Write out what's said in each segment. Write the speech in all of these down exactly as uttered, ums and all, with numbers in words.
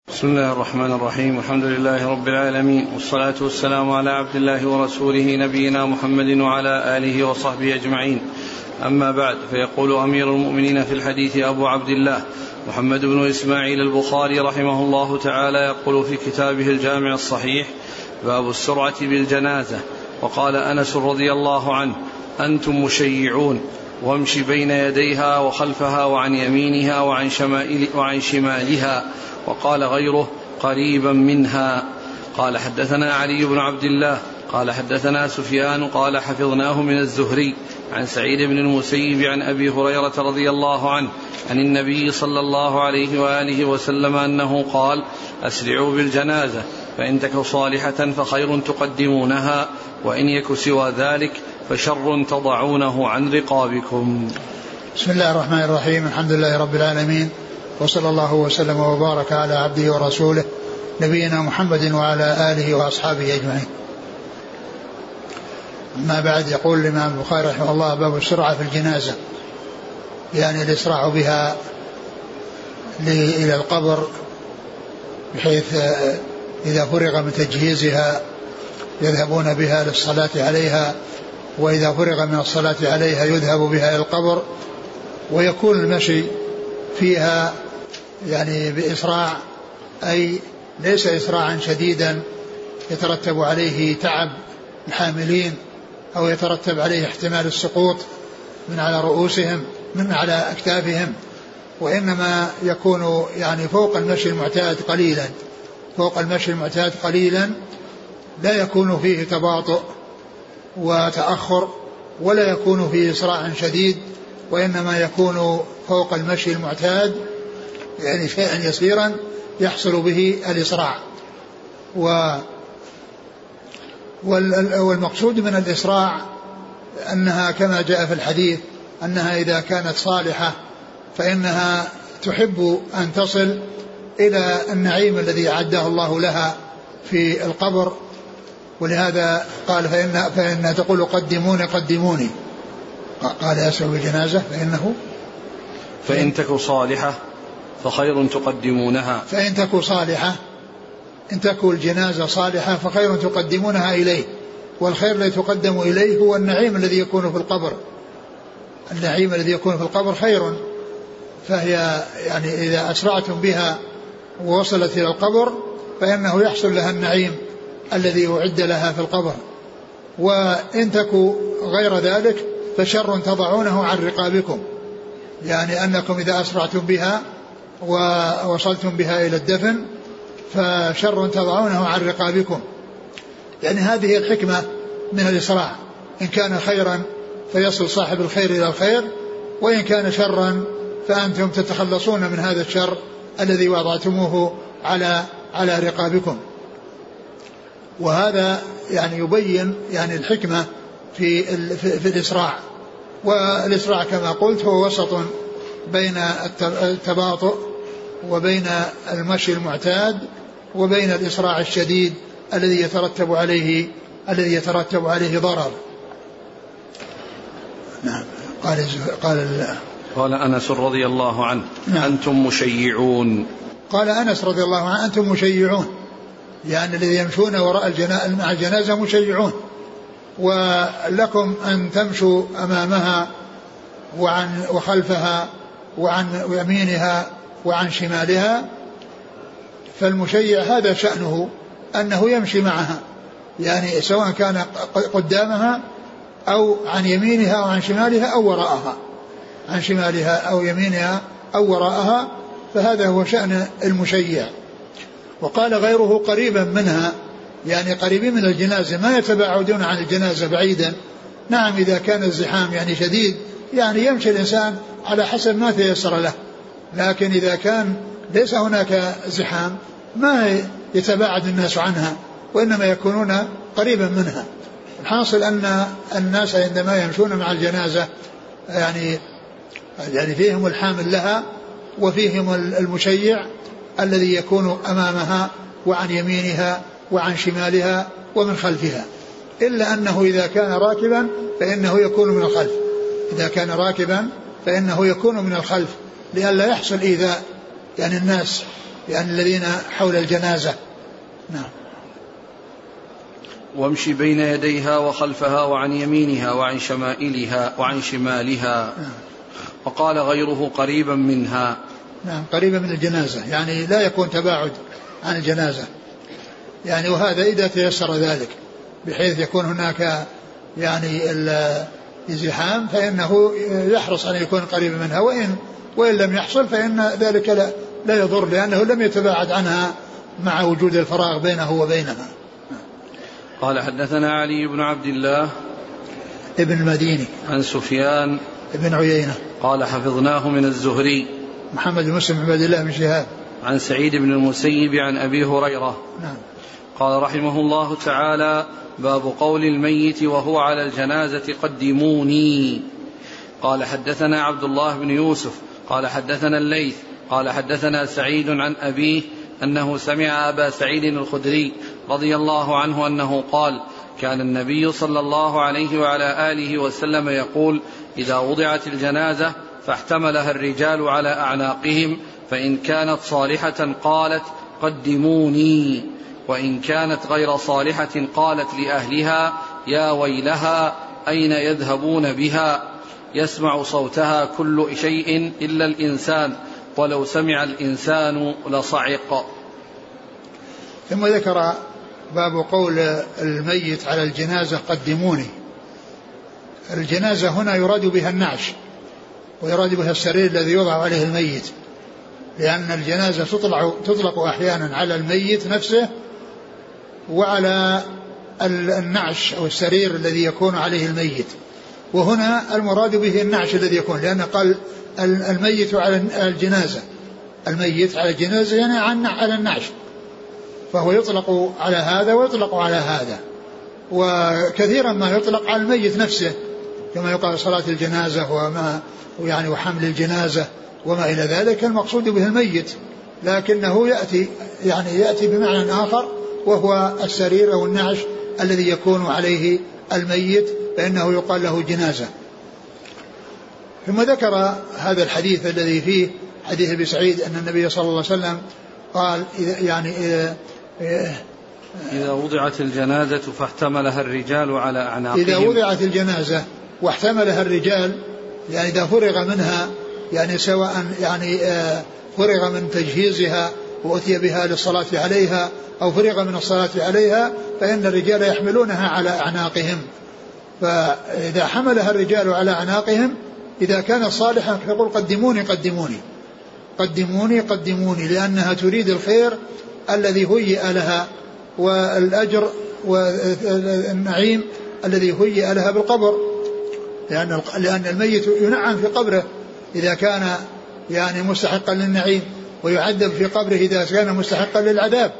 بسم الله الرحمن الرحيم. الحمد لله رب العالمين، والصلاة والسلام على عبد الله ورسوله نبينا محمد وعلى آله وصحبه أجمعين. أما بعد، فيقول أمير المؤمنين في الحديث أبو عبد الله محمد بن إسماعيل البخاري رحمه الله تعالى، يقول في كتابه الجامع الصحيح: باب السرعة بالجنازة. وقال أنس رضي الله عنه: أنتم مشيعون، وامش بين يديها وخلفها وعن يمينها وعن, شمائل وعن شمالها. وقال غيره: قريبا منها. قال: حدثنا علي بن عبد الله قال حدثنا سفيان قال حفظناه من الزهري عن سعيد بن المسيب عن أبي هريرة رضي الله عنه عن النبي صلى الله عليه وآله وسلم أنه قال: أسرعوا بالجنازة، فإن تك صالحة فخير تقدمونها، وإن يك سوى ذلك فشر تضعونه عن رقابكم. بسم الله الرحمن الرحيم. الحمد لله رب العالمين، وصلى الله وسلم وبارك على عبده ورسوله نبينا محمد وعلى آله وأصحابه أجمعين. أما بعد، يقول الإمام البخاري رحمه الله: باب السرعة في الجنازة، يعني الإسراع بها إلى القبر، بحيث إذا فرغ من تجهيزها يذهبون بها للصلاة عليها، وإذا فرغ من الصلاة عليها يذهب بها إلى القبر، ويكون المشي فيها يعني بإسراع، أي ليس إسراعا شديدا يترتب عليه تعب الحاملين أو يترتب عليه احتمال السقوط من على رؤوسهم من على أكتافهم، وإنما يكون يعني فوق المشي المعتاد قليلا فوق المشي المعتاد قليلا لا يكون فيه تباطؤ وتأخر، ولا يكون فيه إسراع شديد، وإنما يكون فوق المشي المعتاد، يعني شيئا يسيرا يحصل به الإسراع. والمقصود من الإسراع أنها كما جاء في الحديث أنها إذا كانت صالحة فإنها تحب أن تصل إلى النعيم الذي أعده الله لها في القبر، ولهذا قال: فإن فإن تقول قدموني قدموني. قال: يسرع بالجنازة فإنه فإن تكو صالحة فخير تقدمونها فإن تكو صالحة إن تكو الجنازة صالحة فخير تقدمونها إليه، والخير الذي تقدم إليه هو النعيم الذي يكون في القبر. النعيم الذي يكون في القبر خير، فهي يعني إذا أسرعتم بها ووصلت إلى القبر فإنه يحصل لها النعيم الذي أعد لها في القبر. وإن تكو غير ذلك فشر تضعونه عن رقابكم، يعني أنكم إذا أسرعتم بها ووصلتم بها إلى الدفن فشر تضعونه عن رقابكم. يعني هذه الحكمة من الإسراع، إن كان خيرا فيصل صاحب الخير إلى الخير، وإن كان شرا فأنتم تتخلصون من هذا الشر الذي وضعتموه على على رقابكم. وهذا يعني يبين يعني الحكمة في في الإسراع. والإسراع كما قلت هو وسط بين التباطؤ وبين المشي المعتاد وبين الإسراع الشديد الذي يترتب عليه الذي يترتب عليه ضرر. نعم. قال قال قال أنس رضي الله عنه: نعم. أنتم مشيعون. قال أنس رضي الله عنه: أنتم مشيعون، يعني الذي يمشون وراء الجنازة مع الجنازة مشيعون، ولكم أن تمشوا أمامها وعن وخلفها وعن يمينها وعن شمالها. فالمشيع هذا شأنه أنه يمشي معها، يعني سواء كان قدامها أو عن يمينها أو عن شمالها أو وراءها عن شمالها أو يمينها أو وراءها، فهذا هو شأن المشيع. وقال غيره: قريبا منها، يعني قريبين من الجنازة، ما يتباعدون عن الجنازة بعيدا. نعم، إذا كان الزحام يعني شديد يعني يمشي الإنسان على حسب ما تيسر له، لكن إذا كان ليس هناك زحام ما يتباعد الناس عنها، وإنما يكونون قريبا منها. الحاصل أن الناس عندما يمشون مع الجنازة يعني يعني فيهم الحامل لها وفيهم المشيع الذي يكون أمامها وعن يمينها وعن شمالها ومن خلفها، إلا أنه إذا كان راكبا فإنه يكون من الخلف إذا كان راكبا فإنه يكون من الخلف لئلا يحصل إيذاء يعني الناس يعني الذين حول الجنازة. نعم. وامشي بين يديها وخلفها وعن يمينها وعن شمائلها وعن شمالها. نعم. وقال غيره قريبا منها. نعم قريبا من الجنازة يعني لا يكون تباعد عن الجنازة يعني، وهذا إذا تيسر ذلك بحيث يكون هناك يعني الازدحام فإنه يحرص أن يكون قريبا منها، وإن وإن لم يحصل فإن ذلك لا, لا يضر لأنه لم يتباعد عنها مع وجود الفراغ بينه وبينها. قال حدثنا علي بن عبد الله ابن المديني عن سفيان ابن عيينة قال حفظناه من الزهري محمد بن مسلم عبد الله بن شهاب عن سعيد بن المسيب عن أبي هريرة. نعم. قال رحمه الله تعالى: باب قول الميت وهو على الجنازة قدموني. قال حدثنا عبد الله بن يوسف قال حدثنا الليث قال حدثنا سعيد عن أبيه أنه سمع أبا سعيد الخدري رضي الله عنه أنه قال: كان النبي صلى الله عليه وعلى آله وسلم يقول: إذا وضعت الجنازة فاحتملها الرجال على أعناقهم فإن كانت صالحة قالت: قدموني، وإن كانت غير صالحة قالت لأهلها: يا ويلها أين يذهبون بها، يسمع صوتها كل شيء إلا الإنسان، ولو سمع الإنسان لصعق. ثم ذكر باب قول الميت على الجنازة قدموني. الجنازة هنا يراد بها النعش ويراد بها السرير الذي يوضع عليه الميت، لأن الجنازة تطلق, تطلق أحيانا على الميت نفسه وعلى النعش أو السرير الذي يكون عليه الميت، وهنا المراد به النعش الذي يكون، لأن قال الميت على الجنازة، الميت على الجنازة يعني على النعش، فهو يطلق على هذا ويطلق على هذا، وكثيرا ما يطلق على الميت نفسه كما يقال صلاة الجنازة وما يعني وحمل الجنازة وما إلى ذلك، المقصود به الميت، لكنه يأتي يعني يأتي بمعنى آخر وهو السرير أو النعش الذي يكون عليه الميت فإنه يقال له جنازة. ثم ذكر هذا الحديث الذي فيه حديث أبي سعيد أن النبي صلى الله عليه وسلم قال يعني إذا, إذا وضعت الجنازة فاحتملها الرجال على أعناقهم، إذا وضعت الجنازة واحتملها الرجال يعني إذا فرغ منها يعني سواء يعني فرغ من تجهيزها وأتي بها للصلاة عليها أو فرغ من الصلاة عليها فإن الرجال يحملونها على أعناقهم، فإذا حملها الرجال على أعناقهم إذا كان صالحا فيقول قدموني قدموني قدموني قدموني، لأنها تريد الخير الذي هيئ لها والأجر والنعيم الذي هيئ لها بالقبر، لأن لأن الميت ينعم في قبره إذا كان يعني مستحقا للنعيم ويعذب في قبره إذا كان مستحقا للعذاب،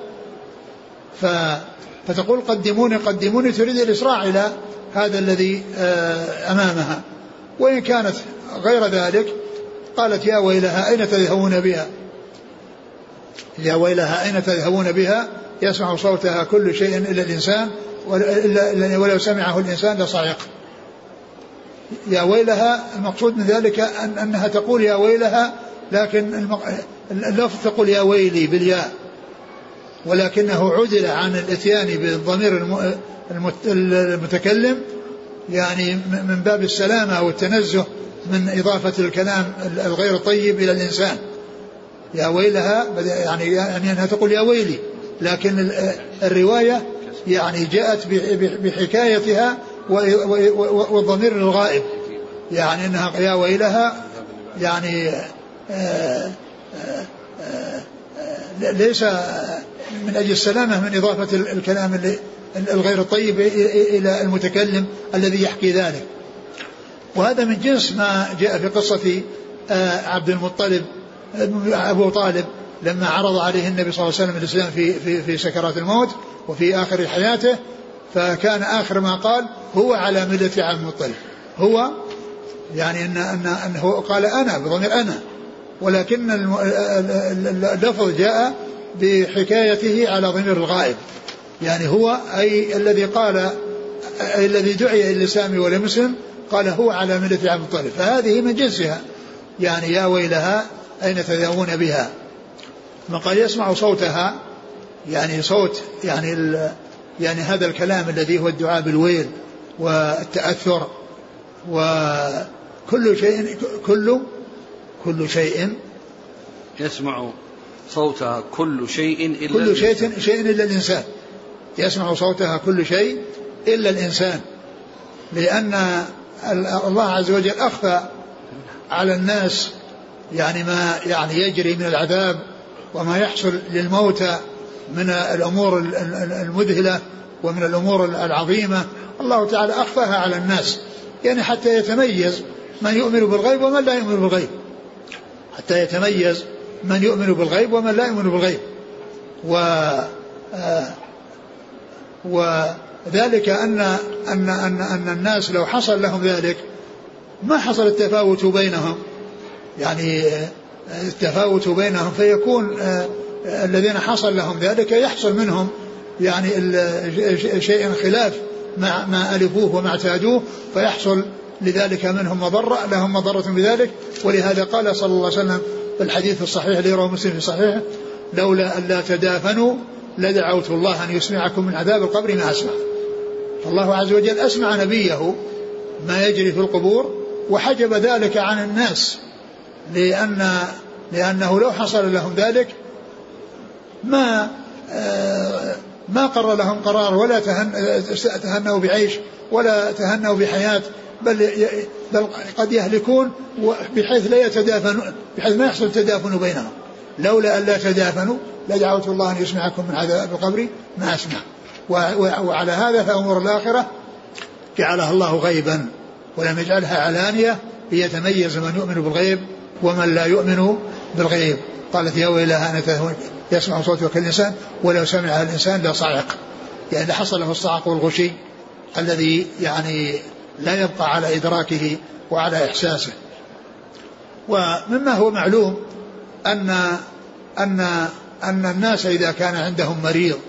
فتقول قدموني قدموني تريد الإسراع إلى هذا الذي أمامها، وإن كانت غير ذلك قالت يا ويلها أين تذهبون بها، يا ويلها أين تذهبون بها، يسمع صوتها كل شيء إلا الإنسان ولو سمعه الإنسان لصعق. يا ويلها المقصود من ذلك أن أنها تقول يا ويلها، لكن اللفظ تقول يا ويلي بالياء، ولكنه عدل عن الاتيان بالضمير المتكلم يعني من باب السلامة والتنزه من إضافة الكلام الغير طيب إلى الإنسان. يا ويلها يعني, يعني أنها تقول يا ويلي، لكن الرواية يعني جاءت بحكايتها والضمير الغائب، يعني أنها يا ويلها يعني آآ آآ ليس من أجل السلامة من إضافة الكلام الغير الطيب إلى المتكلم الذي يحكي ذلك. وهذا من جنس ما جاء في قصة عبد المطلب أبو طالب لما عرض عليه النبي صلى الله عليه وسلم الإسلام في, في, في سكرات الموت وفي آخر حياته، فكان آخر ما قال هو على ملة عبد المطلب، هو يعني إن أن أنه قال أنا بضمير أنا، ولكن اللفظ جاء بحكايته على ضمير الغائب، يعني هو أي الذي قال أي الذي دعي الإسلام ولم يسلم قال هو على ملة عبد المطلب، فهذه من جنسها، يعني يا ويلها أين تذهبون بها. ثم قال يسمع صوتها يعني صوت يعني ال يعني هذا الكلام الذي هو الدعاء بالويل والتأثر وكل شيء كل كل شيء يسمع صوتها كل شيء إلا كل شيء شيء إلا الإنسان يسمع صوتها كل شيء إلا الإنسان لأن الله عز وجل أخفى على الناس يعني ما يعني يجري من العذاب وما يحصل للموتى من الأمور المذهلة ومن الأمور العظيمة الله تعالى أخفاها على الناس يعني حتى يتميز من يؤمن بالغيب ومن لا يؤمن بالغيب حتى يتميز من يؤمن بالغيب ومن لا يؤمن بالغيب و آه وذلك أن, أن, أن, أن الناس لو حصل لهم ذلك ما حصل التفاوت بينهم يعني التفاوت بينهم فيكون آه الذين حصل لهم ذلك يحصل منهم يعني شيء خلاف ما, ما ألفوه وما اعتادوه فيحصل لذلك منهم مضرة لهم مضرة بذلك ولهذا قال صلى الله عليه وسلم في الحديث الصحيح الذي رواه مسلم في صحيحه لولا أن لا تدافنوا لدعوت الله أن يسمعكم من عذاب القبر ما أسمع. فالله عز وجل أسمع نبيه ما يجري في القبور وحجب ذلك عن الناس لأن لأنه لو حصل لهم ذلك ما ما قرر لهم قرار ولا تهنوا بعيش ولا تهنوا بحياة بل بل قد يهلكون بحيث لا يتدافنوا بحيث ما يحصل تدافن بينهم. لولا أن لا تدافنوا لدعوت الله أن يسمعكم من عذاب القبر ما أسمع. وعلى هذا فأمور الآخرة جعلها الله غيبا ولم يجعلها علانية ليتميز من يؤمن بالغيب ومن لا يؤمن بالغيب. قالت يا ويلها أنا يسمع صوتك الإنسان ولو سمعها الإنسان لصعق يعني لحصل له الصعق والغشي الذي يعني لا يبقى على إدراكه وعلى إحساسه. ومما هو معلوم أن أن أن الناس إذا كان عندهم مريض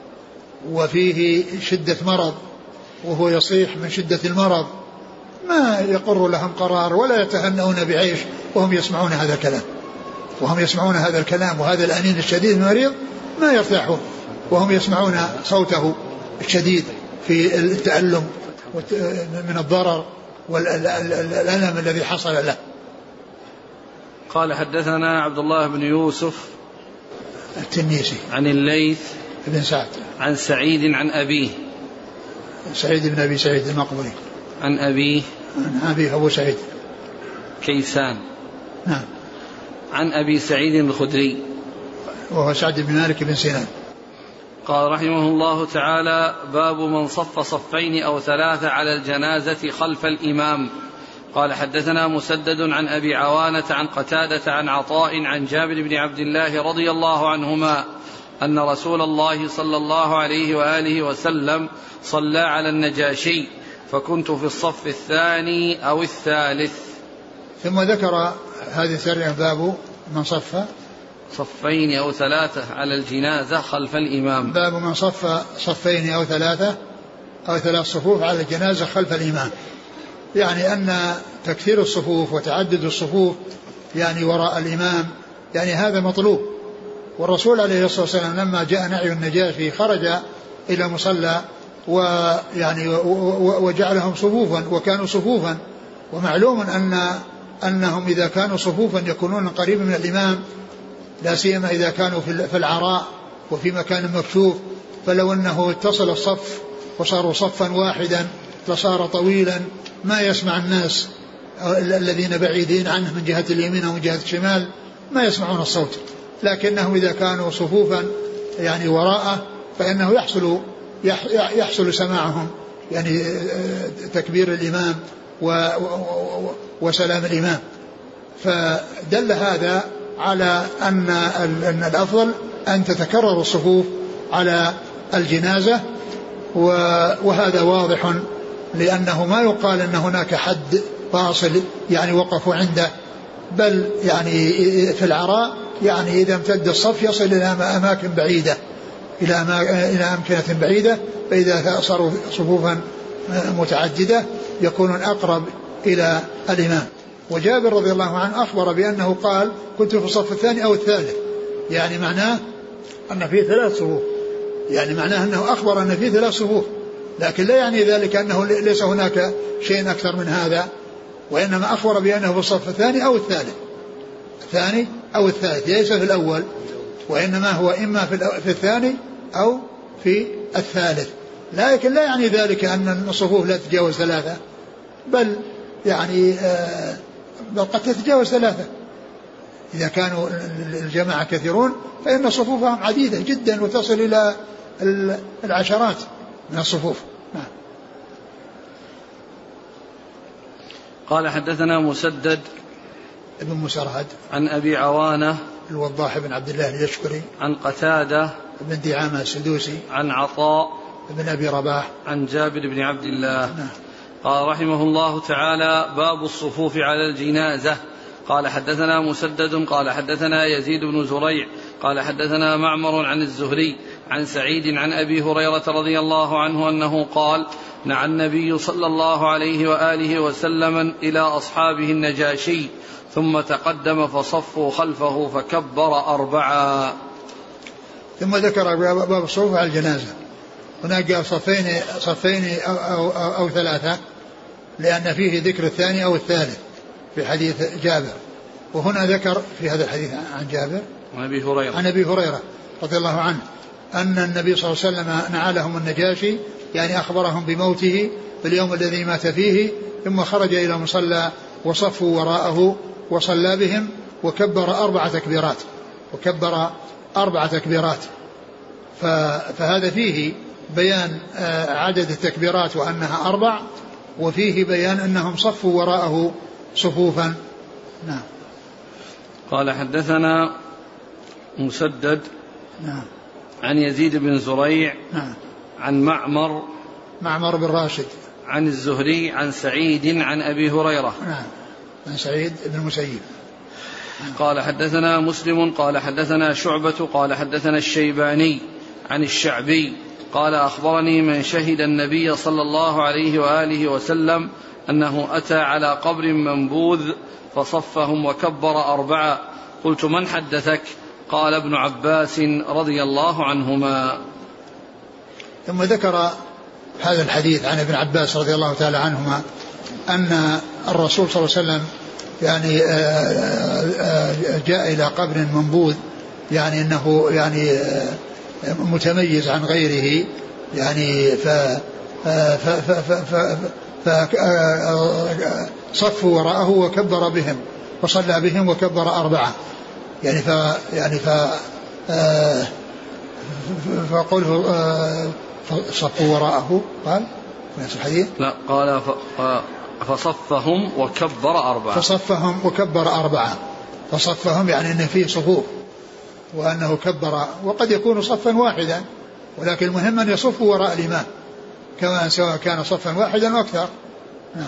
وفيه شدة مرض وهو يصيح من شدة المرض ما يقر لهم قرار ولا يتهنؤون بعيش وهم يسمعون هذا الكلام وهم يسمعون هذا الكلام وهذا الأنين الشديد من المريض ما يرتاحون وهم يسمعون صوته الشديد في التألم من الضرر والألم الذي حصل له. قال حدثنا عبد الله بن يوسف التنيسي عن الليث بن سعد عن سعيد عن أبيه سعيد بن أبي سعيد المقبري عن أبيه عن أبيه أبو سعيد كيسان نعم عن أبي سعيد الخدري وهو سعد بن مالك بن سنان. قال رحمه الله تعالى باب من صف صفين أو ثلاثة على الجنازة خلف الإمام. قال حدثنا مسدد عن أبي عوانة عن قتادة عن عطاء عن جابر بن عبد الله رضي الله عنهما أن رسول الله صلى الله عليه وآله وسلم صلى على النجاشي فكنت في الصف الثاني أو الثالث. ثم ذكر هذه السرية باب من صف صفين أو ثلاثة على الجنازة خلف الإمام. باب من صف صفين أو ثلاثة أو ثلاث صفوف على الجنازة خلف الإمام يعني أن تكثير الصفوف وتعدد الصفوف يعني وراء الإمام يعني هذا مطلوب. والرسول عليه الصلاة والسلام لما جاء نعي النجاشي خرج إلى مصلى ويعني وجعلهم صفوفا وكانوا صفوفا ومعلوم أن أنهم إذا كانوا صفوفا يكونون قريبا من الإمام لا سيما إذا كانوا في العراء وفي مكان مكشوف فلو أنه اتصل الصف وصاروا صفا واحدا لصار طويلا ما يسمع الناس الذين بعيدين عنه من جهة اليمين ومن جهة الشمال ما يسمعون الصوت. لكنهم إذا كانوا صفوفا يعني وراءه فإنه يحصل يحصل سماعهم يعني تكبير الإمام وسلام الإمام. فدل هذا على أن أن الأفضل أن تتكرر الصفوف على الجنازة وهذا واضح لأنه ما يقال أن هناك حد فاصل يعني وقفوا عنده بل يعني في العراء يعني إذا امتد الصف يصل إلى أماكن بعيدة إلى إلى أمكنة بعيدة فإذا صاروا صفوفا متعددة يكونون أقرب إلى الإمام. وجابر رضي الله عنه أخبر بأنه قال كنت في الصف الثاني أو الثالث يعني معناه أن في ثلاث صفوف، يعني معناه أنه أخبر أن في ثلاث صفوف، لكن لا يعني ذلك أنه ليس هناك شيء أكثر من هذا، وإنما أخبر بأنه في الصف الثاني أو الثالث، الثاني أو الثالث، ليس في الأول، وإنما هو إما في الثاني أو في الثالث. لكن لا يعني ذلك أن الصفوف لا تتجاوز ثلاثة، بل يعني آه بل قد تتجاوز ثلاثة. إذا كانوا الجماعة كثيرون فإن صفوفهم عديدة جدا وتصل إلى العشرات من الصفوف. نعم. قال حدثنا مسدد ابن مسرهد عن أبي عوانة الوضاح بن عبد الله اليشكري عن قتادة بن دعامة السدوسي عن عطاء بن أبي رباح عن جابر بن عبد الله. نعم. قال رحمه الله تعالى: باب الصفوف على الجنازة. قال حدثنا مسدد قال حدثنا يزيد بن زريع قال حدثنا معمر عن الزهري عن سعيد عن أبي هريرة رضي الله عنه أنه قال: نعى النبي صلى الله عليه وآله وسلم إلى أصحابه النجاشي ثم تقدم فصفوا خلفه فكبر أربعا. ثم ذكر باب الصفوف على الجنازة. هناك قال صفين صفين أو, أو, أو, أو ثلاثة، لأن فيه ذكر الثاني أو الثالث في حديث جابر، وهنا ذكر في هذا الحديث عن جابر عن أبي هريرة عن أبي هريرة رضي الله عنه أن النبي صلى الله عليه وسلم نعى لهم النجاشي، يعني أخبرهم بموته في اليوم الذي مات فيه، ثم خرج إلى مصلى وصفوا وراءه وصلى بهم وكبر أربع تكبيرات وكبر أربع تكبيرات فهذا فيه بيان عدد التكبيرات وأنها أربع، وفيه بيان أنهم صفوا وراءه صفوفا. نعم. قال حدثنا مسدد نعم عن يزيد بن زريع نعم عن معمر معمر بن راشد عن الزهري عن سعيد عن أبي هريرة نعم عن سعيد بن المسيب. قال حدثنا مسلم قال حدثنا شعبة قال حدثنا الشيباني عن الشعبي قال: أخبرني من شهد النبي صلى الله عليه وآله وسلم أنه أتى على قبر منبوذ فصفهم وكبر أربعة. قلت: من حدثك؟ قال: ابن عباس رضي الله عنهما. ثم ذكر هذا الحديث عن ابن عباس رضي الله تعالى عنهما أن الرسول صلى الله عليه وسلم يعني جاء إلى قبر منبوذ، يعني أنه يعني متميز عن غيره، يعني ف فصفوا وراءه وكبر بهم وصلى بهم وكبر أربعة، يعني ف يعني ف فقوله صفوا وراءه قال نفس الحديث لا قال فصفهم وكبر أربعة فصفهم وكبر أربعة فصفهم يعني أنه فيه صفوف وأنه كبر، وقد يكون صفا واحدا، ولكن المهم أن يصفوا وراء الإمام كما سواء كان صفا واحدا وأكثر. نعم.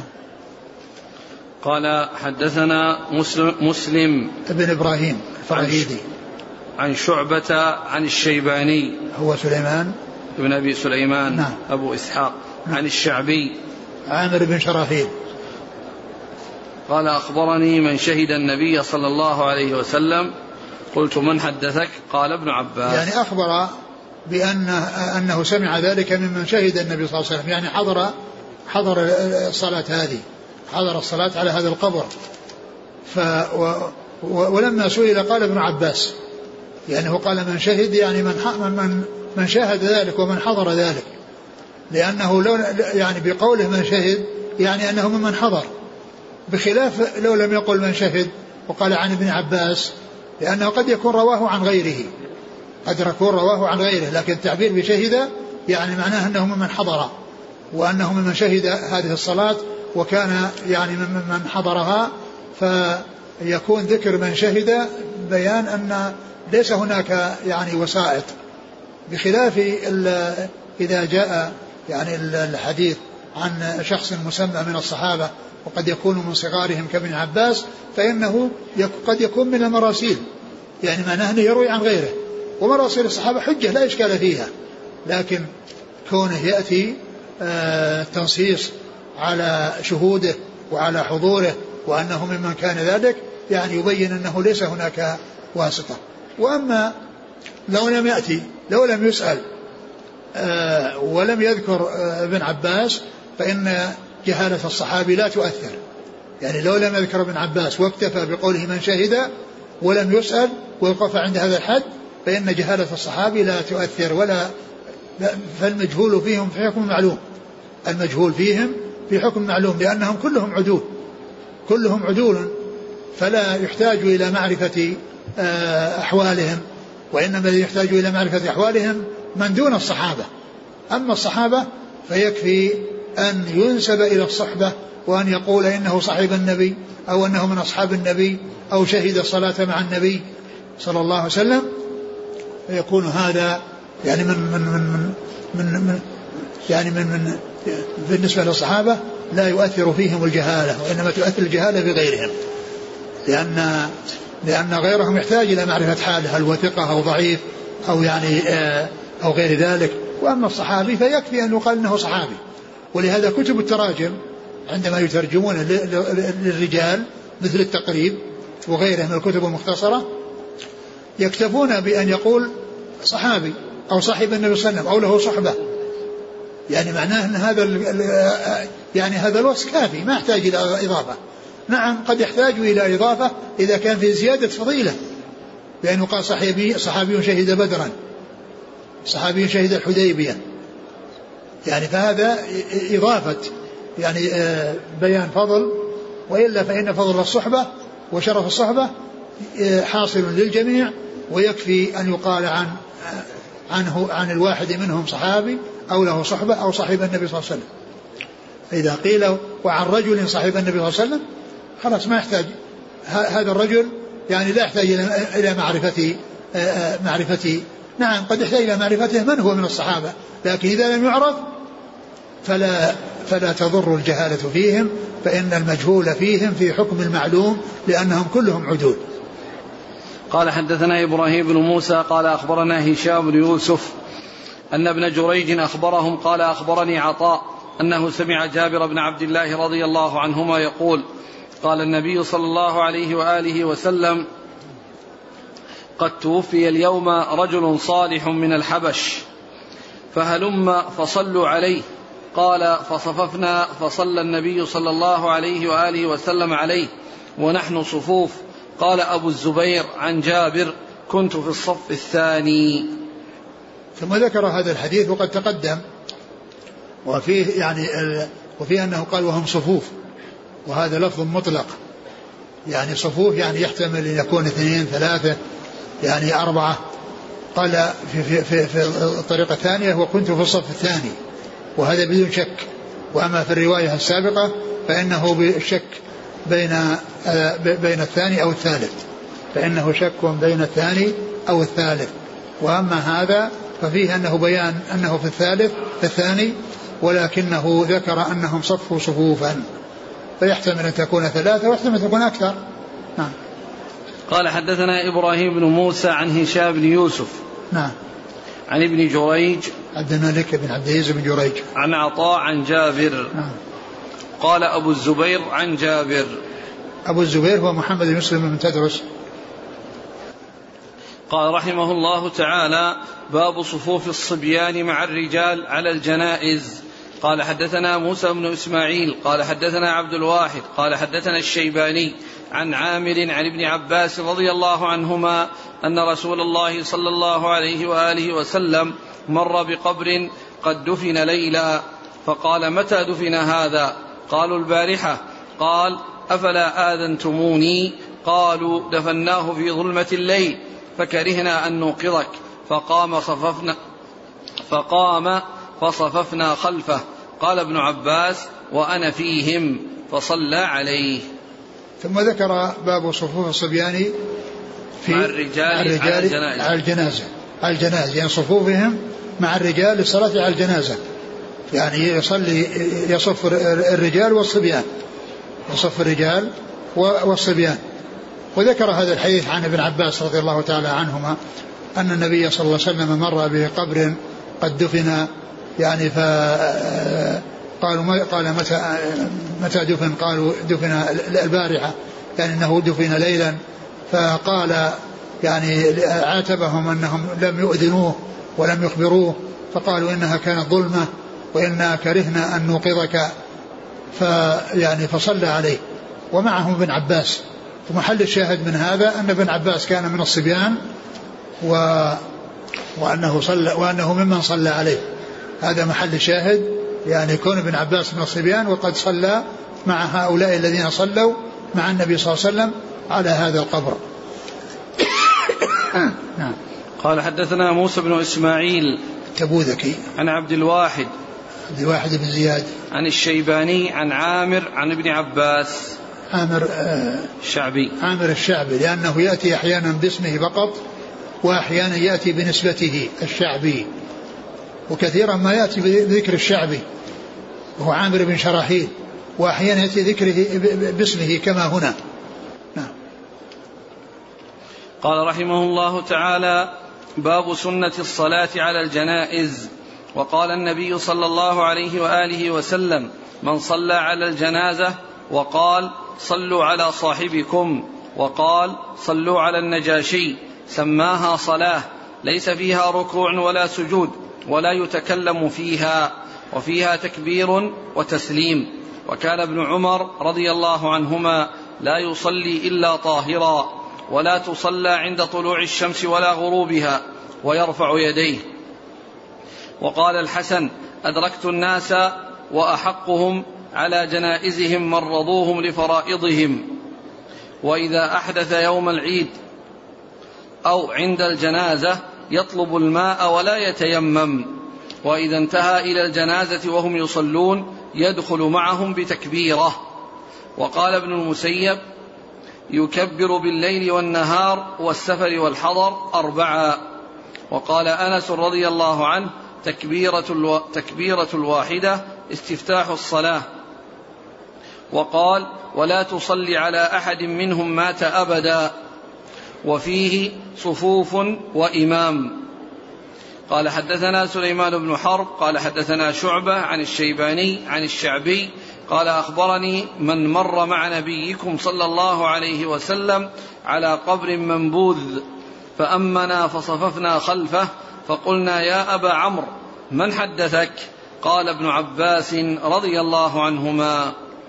قال حدثنا مسلم, مسلم ابن إبراهيم الفراهيدي عن شعبة عن الشيباني هو سليمان ابن أبي سليمان. نعم. أبو إسحاق. نعم. عن الشعبي عامر بن شراحيل قال: أخبرني من شهد النبي صلى الله عليه وسلم. قلت: من حدثك؟ قال: ابن عباس. يعني أخبر بأن أنه سمع ذلك ممن شهد النبي صلى الله عليه وسلم، يعني حضر حضر الصلاة هذه، حضر الصلاة على هذا القبر. ف ولما سئل قال ابن عباس، يعني هو قال من شهد، يعني من من من شاهد ذلك ومن حضر ذلك، لأنه لو يعني بقوله من شهد يعني أنه ممن حضر، بخلاف لو لم يقل من شهد وقال عن ابن عباس، لأنه قد يكون رواه عن غيره قد يكون رواه عن غيره لكن التعبير بشهد يعني معناه أنه ممن حضر، وأنه ممن شهد هذه الصلاة وكان يعني ممن حضرها، فيكون ذكر من شهد بيان أن ليس هناك يعني وسائط، بخلاف إذا جاء يعني الحديث عن شخص مسمى من الصحابة وقد يكون من صغارهم كابن عباس، فإنه قد يكون من المراسيل، يعني معناه أنه يروي عن غيره، ومراسيل الصحابة حجة لا إشكال فيها، لكن كونه يأتي التنصيص على شهوده وعلى حضوره وأنه ممن كان ذلك، يعني يبين أنه ليس هناك واسطة. وأما لو لم يأتي لو لم يسأل آه ولم يذكر آه ابن عباس فإن جهالة الصحابي لا تؤثر. يعني لو لم يذكر ابن عباس واكتفى بقوله من شهد ولم يسأل ووقف عند هذا الحد فإن جهالة الصحابي لا تؤثر ولا، فالمجهول فيهم في حكم معلوم، المجهول فيهم في حكم معلوم لأنهم كلهم عدول كلهم عدول فلا يحتاج إلى معرفة أحوالهم، وإنما الذي يحتاج إلى معرفة أحوالهم من دون الصحابة. أما الصحابة فيكفي أن ينسب إلى الصحبة وأن يقول إنه صاحب النبي أو أنه من أصحاب النبي أو شهد الصلاة مع النبي صلى الله عليه وسلم، فيكون هذا يعني من من من من, من يعني من من بالنسبة للصحابة لا يؤثر فيهم الجهالة، وإنما تؤثر الجهالة بغيرهم، لأن لأن غيرهم يحتاج إلى معرفة حاله هل هو ثقة أو ضعيف أو يعني أو غير ذلك. وأما الصحابي فيكفي أن يقال أنه صحابي. ولهذا كتب التراجم عندما يترجمون للرجال مثل التقريب وغيره من الكتب المختصرة يكتفون بأن يقول صحابي أو صاحب النبي صلى الله عليه وسلم أو له صحبة، يعني معناه أن هذا يعني هذا الوصف كافي ما يحتاج إلى إضافة. نعم قد يحتاج إلى إضافة إذا كان في زيادة فضيلة، لأنه قال صحابي صحابي شهد بدرا، صحابي شهد الحديبية، يعني فهذا إضافة يعني بيان فضل، وإلا فإن فضل الصحبة وشرف الصحبة حاصل للجميع، ويكفي أن يقال عن عنه عن الواحد منهم صحابي أو له صحبة أو صاحب النبي صلى الله عليه وسلم. إذا قيل وعن رجل صاحب النبي صلى الله عليه وسلم خلاص ما يحتاج هذا الرجل، يعني لا يحتاج إلى معرفة معرفة نعم قد يحتاج إلى معرفته من هو من الصحابة، لكن إذا لم يعرف فلا فلا تضر الجهالة فيهم، فإن المجهول فيهم في حكم المعلوم لأنهم كلهم عدول. قال حدثنا إبراهيم بن موسى قال أخبرنا هشام بن يوسف أن ابن جريج أخبرهم قال أخبرني عطاء أنه سمع جابر بن عبد الله رضي الله عنهما يقول قال النبي صلى الله عليه وآله وسلم قد توفي اليوم رجل صالح من الحبش فهلم فصلوا عليه. قال فصففنا فصلى النبي صلى الله عليه وآله وسلم عليه ونحن صفوف. قال أبو الزبير عن جابر كنت في الصف الثاني. ثم ذكر هذا الحديث وقد تقدم، وفيه يعني وفيه أنه قال وهم صفوف، وهذا لفظ مطلق، يعني صفوف يعني يحتمل أن يكون اثنين ثلاثة يعني أربعة. قال في, في, في, في الطريقة الثانية وكنت في الصف الثاني، وهذا بدون شك. وأما في الرواية السابقة فإنه بالشك بين بين الثاني أو الثالث، فإنه شك بين الثاني أو الثالث. وأما هذا ففيه أنه بيان أنه في الثالث في الثاني، ولكنه ذكر أنهم صفوا صفوفا، فيحتمل أن تكون ثلاثة ويحتمل أن تكون أكثر. نعم. قال حدثنا إبراهيم بن موسى عن هشام بن يوسف نعم عن ابن جريج عبد الملك بن عبد العزيز بن جريج عن عطاء عن جابر نعم. قال أبو الزبير عن جابر. أبو الزبير هو محمد بن مسلم بن تدرس. قال رحمه الله تعالى باب صفوف الصبيان مع الرجال على الجنائز. قال حدثنا موسى بن إسماعيل قال حدثنا عبد الواحد قال حدثنا الشيباني عن عامر عن ابن عباس رضي الله عنهما أن رسول الله صلى الله عليه وآله وسلم مر بقبر قد دفن ليلا فقال متى دفن هذا؟ قالوا البارحة. قال أفلا آذنتموني؟ قالوا دفناه في ظلمة الليل فكرهنا أن نوقظك. فقام صففنا فقام فصففنا خلفه. قال ابن عباس وأنا فيهم فصلى عليه. ثم ذكر باب صفوف الصبيان في مع الرجال, مع الرجال على الجنازة على الجنازة, على الجنازة يعني صفوفهم مع الرجال للصلاة على الجنازة، يعني يصلي يصف الرجال والصبيان، يصف الرجال والصبيان. وذكر هذا الحديث عن ابن عباس رضي الله تعالى عنهما أن النبي صلى الله عليه وسلم مر بقبر قد دفن، يعني فقالوا قال متى متى دفن؟ قالوا دفن البارحة، يعني أنه دفن ليلا. فقال يعني عاتبهم أنهم لم يؤذنوه ولم يخبروه، فقالوا إنها كانت ظلمة وإنا كرهنا أن نوقظك، فيعني فصلى عليه ومعهم ابن عباس. ومحل الشاهد من هذا أن ابن عباس كان من الصبيان و وأنه, صلى وأنه ممن صلى عليه. هذا محل الشاهد، يعني كون ابن عباس من الصبيان وقد صلى مع هؤلاء الذين صلوا مع النبي صلى الله عليه وسلم على هذا القبر. نعم. قال حدثنا موسى بن إسماعيل تبوذكي عن عبد الواحد عبد الواحد بن زياد عن الشيباني عن عامر عن ابن عباس. عامر الشعبي عامر الشعبي، لأنه يأتي أحيانا باسمه فقط وأحيانا يأتي بنسبته الشعبي، وكثيرا ما يأتي بذكر الشعبي وهو عامر بن شراحيل، وأحيانا يأتي ذكره باسمه كما هنا. نعم. قال رحمه الله تعالى: باب سنة الصلاة على الجنائز. وقال النبي صلى الله عليه وآله وسلم: من صلى على الجنازة وقال صلوا على صاحبكم وقال صلوا على النجاشي سماها صلاة ليس فيها ركوع ولا سجود ولا يتكلم فيها وفيها تكبير وتسليم. وكان ابن عمر رضي الله عنهما لا يصلي إلا طاهرا، ولا تصلى عند طلوع الشمس ولا غروبها، ويرفع يديه. وقال الحسن: أدركت الناس وأحقهم على جنائزهم من رضوهم لفرائضهم، وإذا أحدث يوم العيد أو عند الجنازة يطلب الماء ولا يتيمم، وإذا انتهى إلى الجنازة وهم يصلون يدخل معهم بتكبيره. وقال ابن المسيب: يكبر بالليل والنهار والسفر والحضر أربعا. وقال أنس رضي الله عنه: تكبيرة, الو... تكبيرة الواحدة استفتاح الصلاة. وقال: ولا تصلي على أحد منهم مات أبدا، وفيه صفوف وإمام. قال حدثنا سليمان بن حرب قال حدثنا شعبة عن الشيباني عن الشعبي قال: أخبرني من مر مع نبيكم صلى الله عليه وسلم على قبر منبوذ فأمنا فصففنا خلفه فقلنا: يا أبا عمرو من حدثك؟ قال: ابن عباس رضي الله عنهما.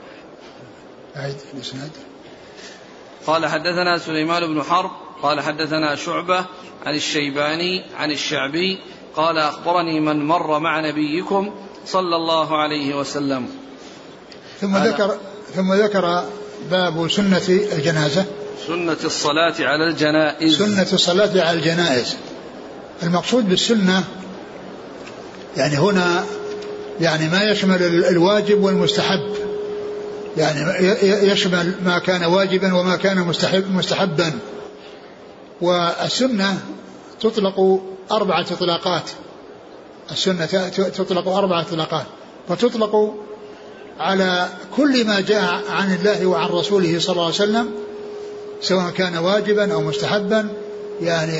قال حدثنا سليمان بن حرب قال حدثنا شعبة عن الشيباني عن الشعبي قال: أخبرني من مر مع نبيكم صلى الله عليه وسلم. ثم ذكر ثم ذكر باب سنة الجنازة، سنة الصلاة على الجنائز. سنة الصلاة على الجنائز. المقصود بالسنة يعني هنا يعني ما يشمل الواجب والمستحب، يعني يشمل ما كان واجبا وما كان مستحب مستحبا. والسنة تطلق أربعة إطلاقات، السنة تطلق أربعة إطلاقات، وتطلق على كل ما جاء عن الله وعن رسوله صلى الله عليه وسلم سواء كان واجبا أو مستحبا، يعني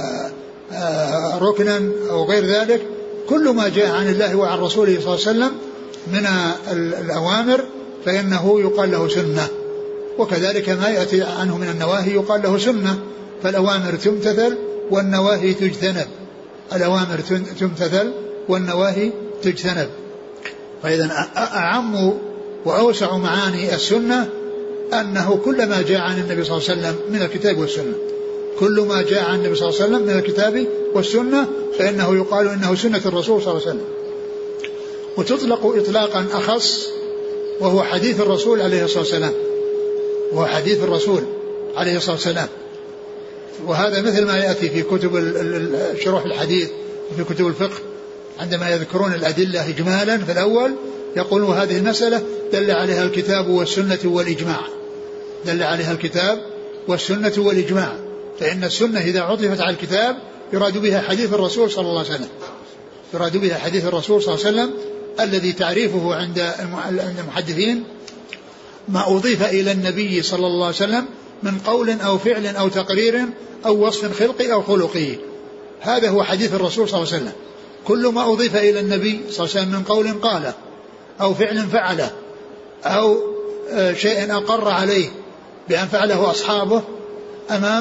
ركنا أو غير ذلك. كل ما جاء عن الله وعن رسوله صلى الله عليه وسلم من الأوامر فإنه يقال له سنة، وكذلك ما يأتي عنه من النواهي يقال له سنة. فالأوامر تمتثل والنواهي تجتنب، الأوامر تمتثل والنواهي تجتنب. فإذا أعم وأوسع معاني السنة أنه كل ما جاء عن النبي صلى الله عليه وسلم من الكتاب والسنة، كل ما جاء عن النبي صلى الله عليه وسلم من الكتاب والسنة فإنه يقال إنه سنة الرسول صلى الله عليه وسلم. وتطلق إطلاقا أخص وهو حديث الرسول عليه الصلاة والسلام، وهو حديث الرسول عليه الصلاة والسلام. وهذا مثل ما يأتي في كتب شروح الحديث وفي كتب الفقه عندما يذكرون الأدلة إجمالا في الأول يقولون هذه المسألة دل عليها الكتاب والسنة والإجماع، دل عليها الكتاب والسنة والإجماع. فإن السنة إذا عطفت على الكتاب يراد بها حديث الرسول صلى الله عليه وسلم، يراد بها حديث الرسول صلى الله عليه وسلم الذي تعريفه عند المحدثين ما أضيف إلى النبي صلى الله عليه وسلم من قول أو فعل أو تقرير أو وصف خلقي أو خلقي، هذا هو حديث الرسول صلى الله عليه وسلم. كل ما أضيف إلى النبي صلى الله عليه وسلم من قول قاله أو فعل فعله أو شيء أقر عليه بأن فعله أصحابه أمامه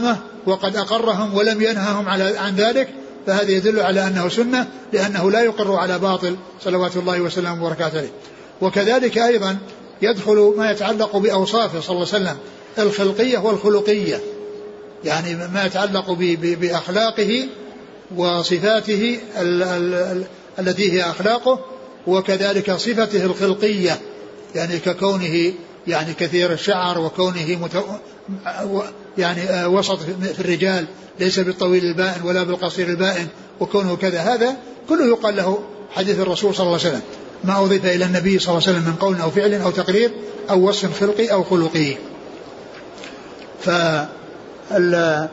وقد أقرهم ولم ينههم عن ذلك، فهذا يدل على أنه سنة، لأنه لا يقر على باطل صلوات الله وسلامه وبركاته عليه. وكذلك أيضا يدخل ما يتعلق بأوصافه صلى الله عليه وسلم الخلقية والخلقية، يعني ما يتعلق بأخلاقه وصفاته التي هي أخلاقه، وكذلك صفته الخلقية، يعني ككونه يعني كثير الشعر، وكونه متو... يعني وسط في الرجال، ليس بالطويل البائن ولا بالقصير البائن، وكونه كذا، هذا كله يقال له حديث الرسول صلى الله عليه وسلم، ما أضيف إلى النبي صلى الله عليه وسلم من قول أو فعل أو تقرير أو وصف خلقي أو خلقي. ف... ال...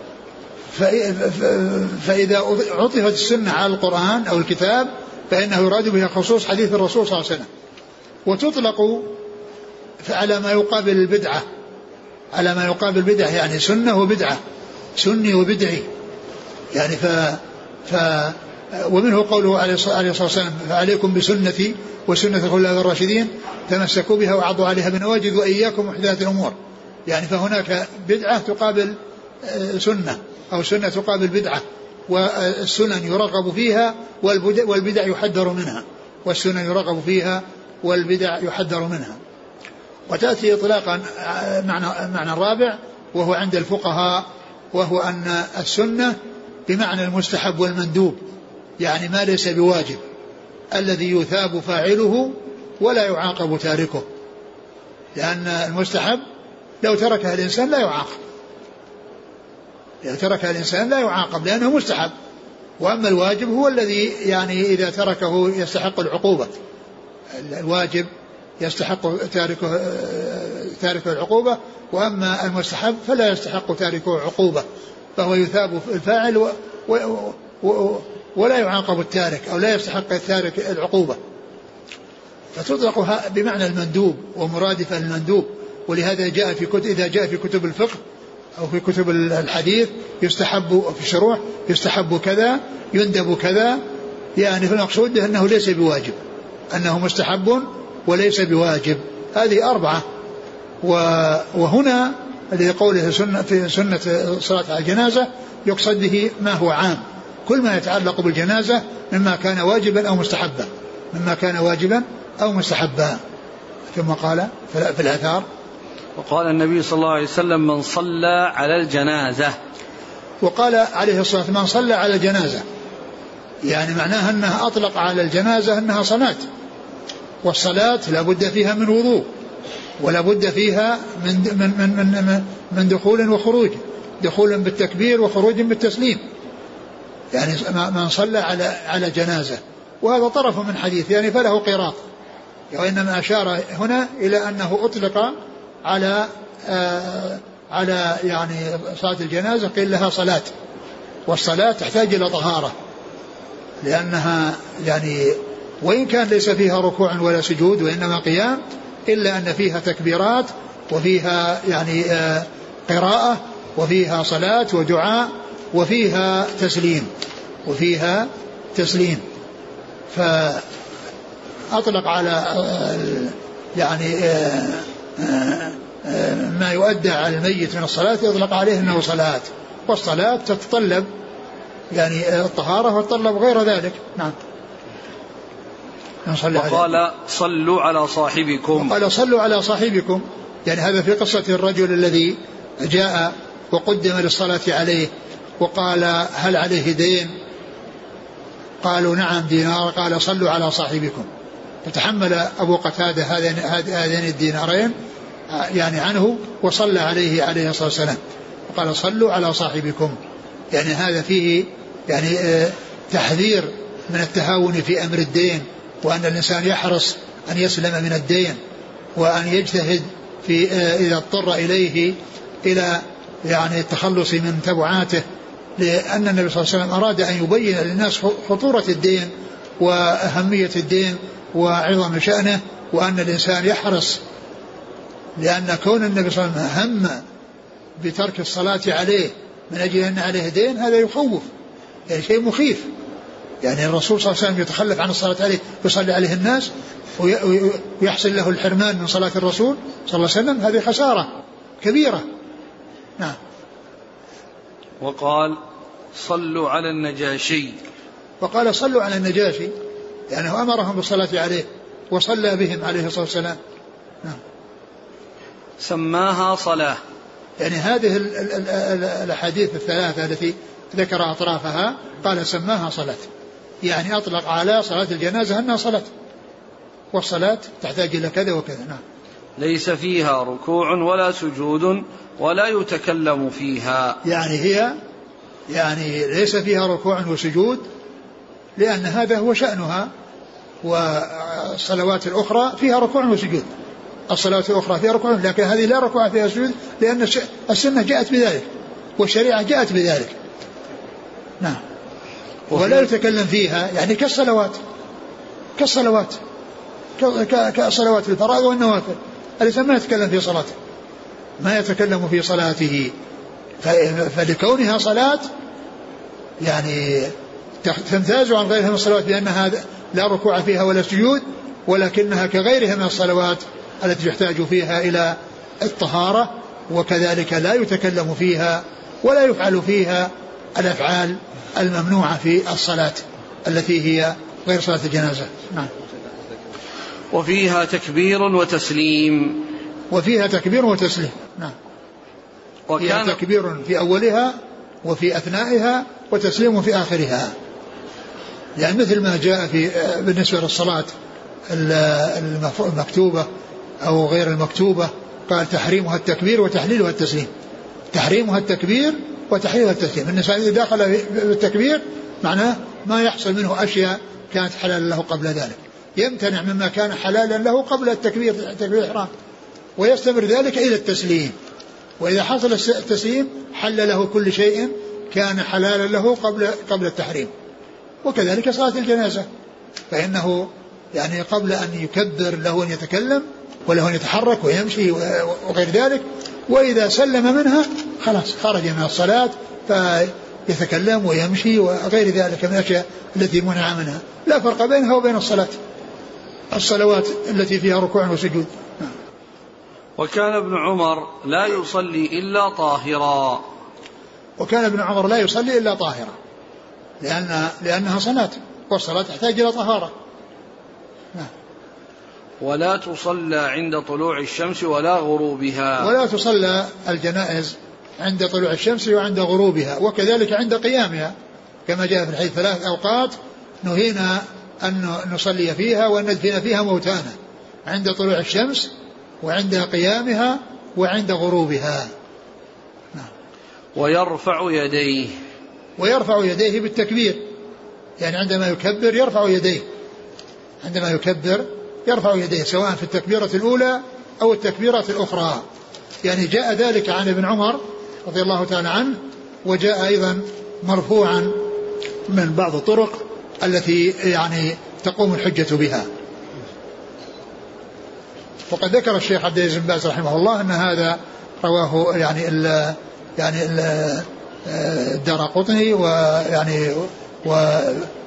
فإذا عطفت السنة على القرآن أو الكتاب فإنه يراد بها خصوص حديث الرسول صلى الله عليه وسلم، وتطلق على ما يقابل البدعة، على ما يقابل البدعة، يعني سنة وبدعة، سني وبدعي، يعني ف, ف ومنه قوله عليه الصلاة والسلام فعليكم بسنتي وسنة الخلفاء الراشدين تمسكوا بها وعضوا عليها بنواجذ وإياكم محدثات الأمور، يعني فهناك بدعة تقابل سنة، أو سنة تقابل بدعة، والسنن يرغب فيها والبدع يحذر منها، والسنن يرغب فيها والبدع يحذر منها. وتأتي إطلاقا معنى, معنى الرابع وهو عند الفقهاء، وهو أن السنة بمعنى المستحب والمندوب، يعني ما ليس بواجب، الذي يثاب فاعله ولا يعاقب تاركه، لأن المستحب لو تركها الإنسان لا يعاقب، لو تركها الإنسان لا يعاقب لأنه مستحب، وأما الواجب هو الذي يعني إذا تركه يستحق العقوبة، الواجب يستحق تاركه تاركه العقوبة، وأما المستحب فلا يستحق تاركه عقوبة، فهو يثاب الفاعل و و و ولا يعاقب التارك، أو لا يستحق التارك العقوبة، فتطلق بمعنى المندوب ومرادفة المندوب. ولهذا جاء في كتب، إذا جاء في كتب الفقه أو في كتب الحديث يستحب في الشروح يستحب كذا يندب كذا، يعني في المقصود أنه ليس بواجب، أنه مستحب وليس بواجب. هذه أربعة. وهنا الذي قوله سنة في سنة صلاة على الجنازة يقصد به ما هو عام، كل ما يتعلق بالجنازة مما كان واجبا أو مستحبا، مما كان واجبا أو مستحبا. ثم قال في الآثار وقال النبي صلى الله عليه وسلم من صلى على الجنازة، وقال عليه الصلاة والسلام من صلى على الجنازة، يعني معناها أنها أطلق على الجنازة أنها صلاة، والصلاة لا بد فيها من وضوء، ولا بد فيها من, من, من, من, من دخول وخروج، دخول بالتكبير وخروج بالتسليم، يعني من صلى على على جنازة. وهذا طرف من حديث يعني فله قراط، وإنما أشار هنا إلى أنه أطلق على آه على يعني صلاة الجنازة قيل لها صلاة، والصلاة تحتاج إلى طهارة، لأنها يعني وإن كان ليس فيها ركوع ولا سجود وإنما قيام، إلا أن فيها تكبيرات وفيها يعني آه قراءة وفيها صلاة ودعاء وفيها تسليم وفيها تسليم فأطلق على آه يعني آه ما يؤدى على الميت من الصلاة يطلق عليه أنه صلاة، والصلاة تتطلب يعني الطهارة وتتطلب غير ذلك. نعم. وقال صلوا على صاحبكم، وقال صلوا على صاحبكم، يعني هذا في قصة الرجل الذي جاء وقدم للصلاة عليه، وقال هل عليه دين؟ قالوا نعم دينار، قال صلوا على صاحبكم، فتحمل أبو قتادة هذين الدينارين يعني عنه وصلى عليه عليه الصلاة والسلام، وقال صلوا على صاحبكم، يعني هذا فيه يعني تحذير من التهاون في أمر الدين، وأن الإنسان يحرص أن يسلم من الدين، وأن يجتهد في إذا اضطر إليه إلى يعني التخلص من تبعاته، لأن النبي صلى الله عليه وسلم أراد أن يبين للناس خطورة الدين وأهمية الدين وعظم شأنه، وأن الإنسان يحرص، لأن كون النبي صلى الله عليه وسلم هم بترك الصلاة عليه من أجل أن عليه دين هذا يخوف، يعني شيء مخيف، يعني الرسول صلى الله عليه وسلم يتخلف عن الصلاة عليه يصلي عليه الناس ويحصل له الحرمان من صلاة الرسول صلى الله عليه وسلم، هذه خسارة كبيرة. نعم. وقال صلوا على النجاشي. وقال صلوا على النجاشي لأنه أمرهم بالصلاة عليه وصلى بهم عليه الصلاة والسلام. نعم. سماها صلاة. يعني هذه الأحاديث الثلاثة التي ذكر أطرافها قال سماها صلاة، يعني أطلق على صلاة الجنازة أنها صلاة، والصلاة تحتاج إلى كذا وكذا. نعم. ليس فيها ركوع ولا سجود ولا يتكلم فيها. يعني هي يعني ليس فيها ركوع وسجود لأن هذا هو شأنها، والصلوات الأخرى فيها ركوع وسجود. الصلوات الأخرى فيها ركوع لكن هذه لا ركوع فيها سجود لأن السنة جاءت بذلك والشريعة جاءت بذلك. نعم. ولا يتكلم فيها يعني كالصلوات كالصلوات كالصلوات الفرائض والنوافل الإنسان ما يتكلم في صلاته، ما يتكلم في صلاته، فلكونها صلاة يعني تمتاز عن غيرها من الصلوات بأنها لا ركوع فيها ولا سجود، ولكنها كغيرها من الصلوات التي يحتاج فيها إلى الطهارة، وكذلك لا يتكلم فيها ولا يفعل فيها الأفعال الممنوعة في الصلاة التي هي غير صلاة الجنازة. نعم. وفيها تكبير وتسليم. وفيها تكبير وتسليم. نعم. فيها تكبير في أولها وفي أثنائها وتسليم في آخرها، يعني مثل ما جاء في بالنسبة للصلاة المكتوبة أو غير المكتوبة قال تحريمها التكبير وتحليلها التسليم. تحريمها التكبير وتحليلها التسليم. الإنسان إذا دخل بالتكبير معناه ما يحصل منه أشياء كانت حلالا له قبل ذلك، يمتنع مما كان حلالا له قبل التكبير تكبير الإحرام، ويستمر ذلك إلى التسليم. وإذا حصل التسليم حل له كل شيء كان حلالا له قبل قبل التحريم. وكذلك صلاة الجنازة فإنه يعني قبل أن يكبر له أن يتكلم وله أن يتحرك ويمشي وغير ذلك، وإذا سلم منها خلاص خرج من الصلاة فيتكلم ويمشي وغير ذلك من الأشياء التي منع منها. لا فرق بينها وبين الصلاة الصلوات التي فيها ركوع وسجود. وكان ابن عمر لا يصلي إلا طاهرا. وكان ابن عمر لا يصلي إلا طاهرا لأن لأنها صلاة، والصلاة تحتاج إلى طهارة. نعم. ولا تصلى عند طلوع الشمس ولا غروبها. ولا تصلى الجنائز عند طلوع الشمس وعند غروبها، وكذلك عند قيامها كما جاء في الحديث ثلاث أوقات نهينا أن نصلي فيها وأن ندفن فيها موتانا، عند طلوع الشمس وعند قيامها وعند غروبها. نعم. ويرفع يديه. ويرفع يديه بالتكبير، يعني عندما يكبر يرفع يديه، عندما يكبر يرفع يديه سواء في التكبيرة الأولى أو التكبيرة الأخرى. يعني جاء ذلك عن ابن عمر رضي الله تعالى عنه، وجاء أيضا مرفوعا من بعض الطرق التي يعني تقوم الحجة بها. وقد ذكر الشيخ عبد العزيز بن باز رحمه الله أن هذا رواه يعني ال يعني الدارقطني ويعني و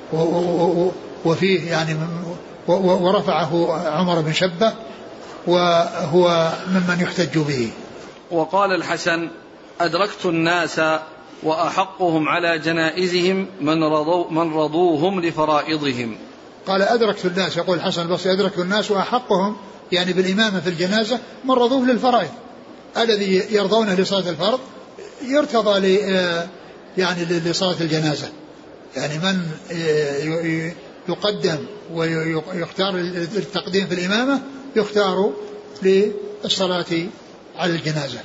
وفيه يعني ورفعه عمر بن شبة وهو ممن يحتج به. وقال الحسن أدركت الناس وأحقهم على جنائزهم من رضوا من رضوهم لفرائضهم. قال أدركت الناس، يقول الحسن البصري أدركت الناس وأحقهم يعني بالإمامة في الجنازة من رضوه للفرائض، الذي يرضونه لصلاة الفرض يرتضى ل يعني لصلاة الجنازة، يعني من يقدم ويختار التقديم في الإمامة يختار للصلاة على الجنازة.